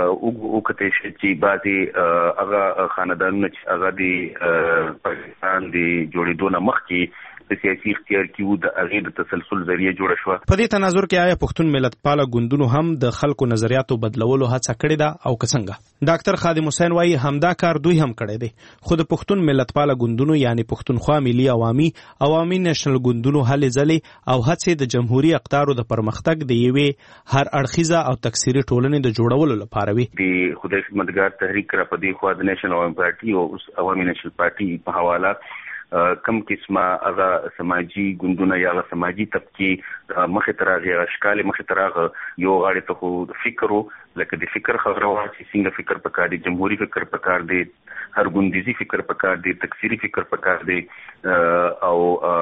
او کته شي چې بعضي اغه خاندانونه چې اغه د پاکستان د جوړېدو نه مخکې د سیاسي اختیار کیو د اغه د تسلسل ذریعہ جوړ شو په دې تناظر کې آیا پښتون ملت پاله ګوندونو هم د خلکو نظریاتو بدلولو هڅه کړې ده او څنګه ډاکټر خادم حسین وايي همدا کار دوی هم کړی دی خو د پښتون ملت پاله ګوندونو یعنی پښتونخوا ملي عوامي عوامي نېشنل ګوندونو هلې ځلې او هڅې د جمهوریت اقدارو د پرمختګ د یوې هر اړخیزه او تکثیري ټولنې د جوړولو لپاره وي د خدای خدمتګار تحریک را پدې خو د نېشنل عوامي پارټي او عوامي نېشنل پارټي په حواله کم قسمه هغه سماجی ګوندونه یا هغه سماجی طبقه مخه ترغه اشکال مخه ترغه یو غاړي ته خو فکرو لکه د فکر خبره وا چې څنګه فکر پکار دي جمهوریت فکر پکار دي هر ګوندیزي فکر پکار دي تکثیری فکر پکار دي او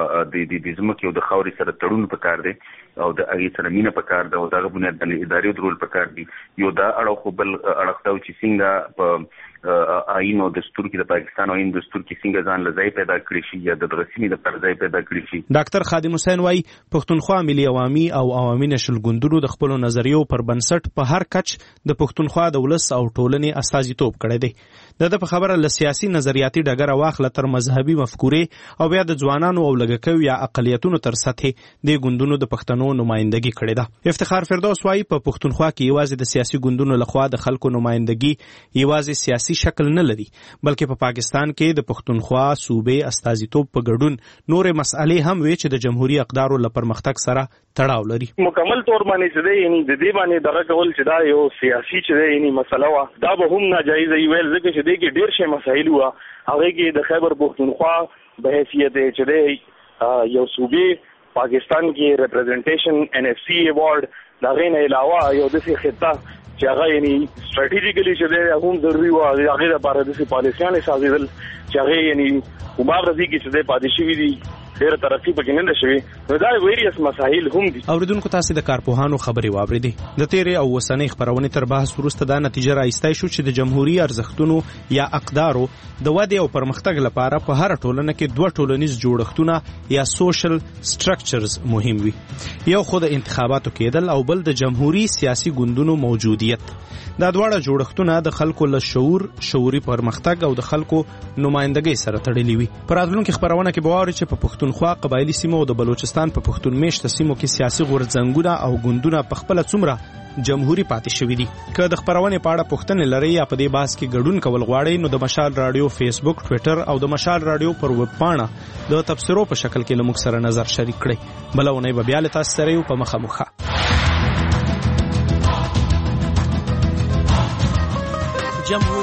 د د زمکه او د خاوري سره تړون پکار دي او د اغه سره مینه پکار ده او دغه بنیاد د ادارې درول پکار دي یو دا اړه خو بل اړه تاو چې څنګه په آئین او دستور کې د پاکستان آئین دستور کې څنګه ځان لځای پیدا کړی شي یا د رسمي د پرځای پیدا کړی شي ډاکټر خادم حسین وايي پښتونخوا ملي عوامي او عوامي نشل ګوندونو د خپل نظریو پر بنسټ په هر کچ د پښتونخوا د ولس او ټولنې استازیتوب کړی دی د په خبره له سیاسي نظریاتي ډګر واخله تر مذهبي مفکورې او بیا د ځوانانو او لګکوي یا اقلیتونو تر سطح د ګوندونو د پښتنو نمائندګي کړې ده افتخار فردوس وايي په پښتونخوا کې یوازې د سیاسي ګوندونو لخوا د خلکو نمائندګي یوازې سیاسي شکل نه لري بلکې په پاکستان کې د پښتونخوا صوبې استازیتوب په ګډون نورې مسئلې هم وي چې د جمهوریت اقدارو له پرمختګ سره تړاو لري مکمل تور باندې چې دی یعنی د دې باندې دغه کول چې دا یو سیاسي چې دی یعنی مسله وا دا به هم ناجایز ویل ځکه چې دی کې ډیر شی مسایل وا هغه کې د خیبر پښتونخوا به حیثیت چې دی یو صوبې پاکستان کې ریپرزنټیشن ان اف سی ایوارډ دا غینه علاوه یو د خطه چې هغه یعنی سټریټیجیکلی چې دی هم ضروري و هغه لپاره د پالیسیانو سازیدل چې هغه یعنی وباب رضی کې چې دی پادشي وی دي ډېر ترقی پکې نه شوي نو دا ویریس مسایل هم دي اوریدونکو تاسو د کارپوهانو خبري واوریدي د تیرې او وسنۍ خبرونه تر بحث وروسته دا نتیجه راایستای شو چې د جمهوریت ارزښتونو یا اقدارو د ودې او پرمختګ لپاره په هر ټولنه کې دوه ټولنیز جوړښتونه یا سوشل سټرکچرز مهم وي یو خو د انتخاباتو کېدل او بل د جمهوریت سیاسي ګوندونو موجودیت دا دواړه جوړښتونه د خلکو له شعور شعوري پرمختګ او د خلکو نمائندګۍ سره تړلي وي پر راتلونکي خبرونه کې به واوري چې په پښتونخوا قبایلی سیمو او د بلوچستان په پښتون میشته سیمو کې سیاسي غورځنګونه او ګوندونه په خپل څومره جمهوریت پاتې شوی دي که د خبرونې په اړه پوښتنې لرئ یا په دې بحث کې ګډون کول غواړئ نو د مشال رادیو فیسبوک ټوئیټر او د مشال رادیو پر ویب پاڼه د تبصرو په شکل کې له موږ سره نظر شریک کړئ بله اونۍ به بیا له تاسو سره یو په مخامخ جمهور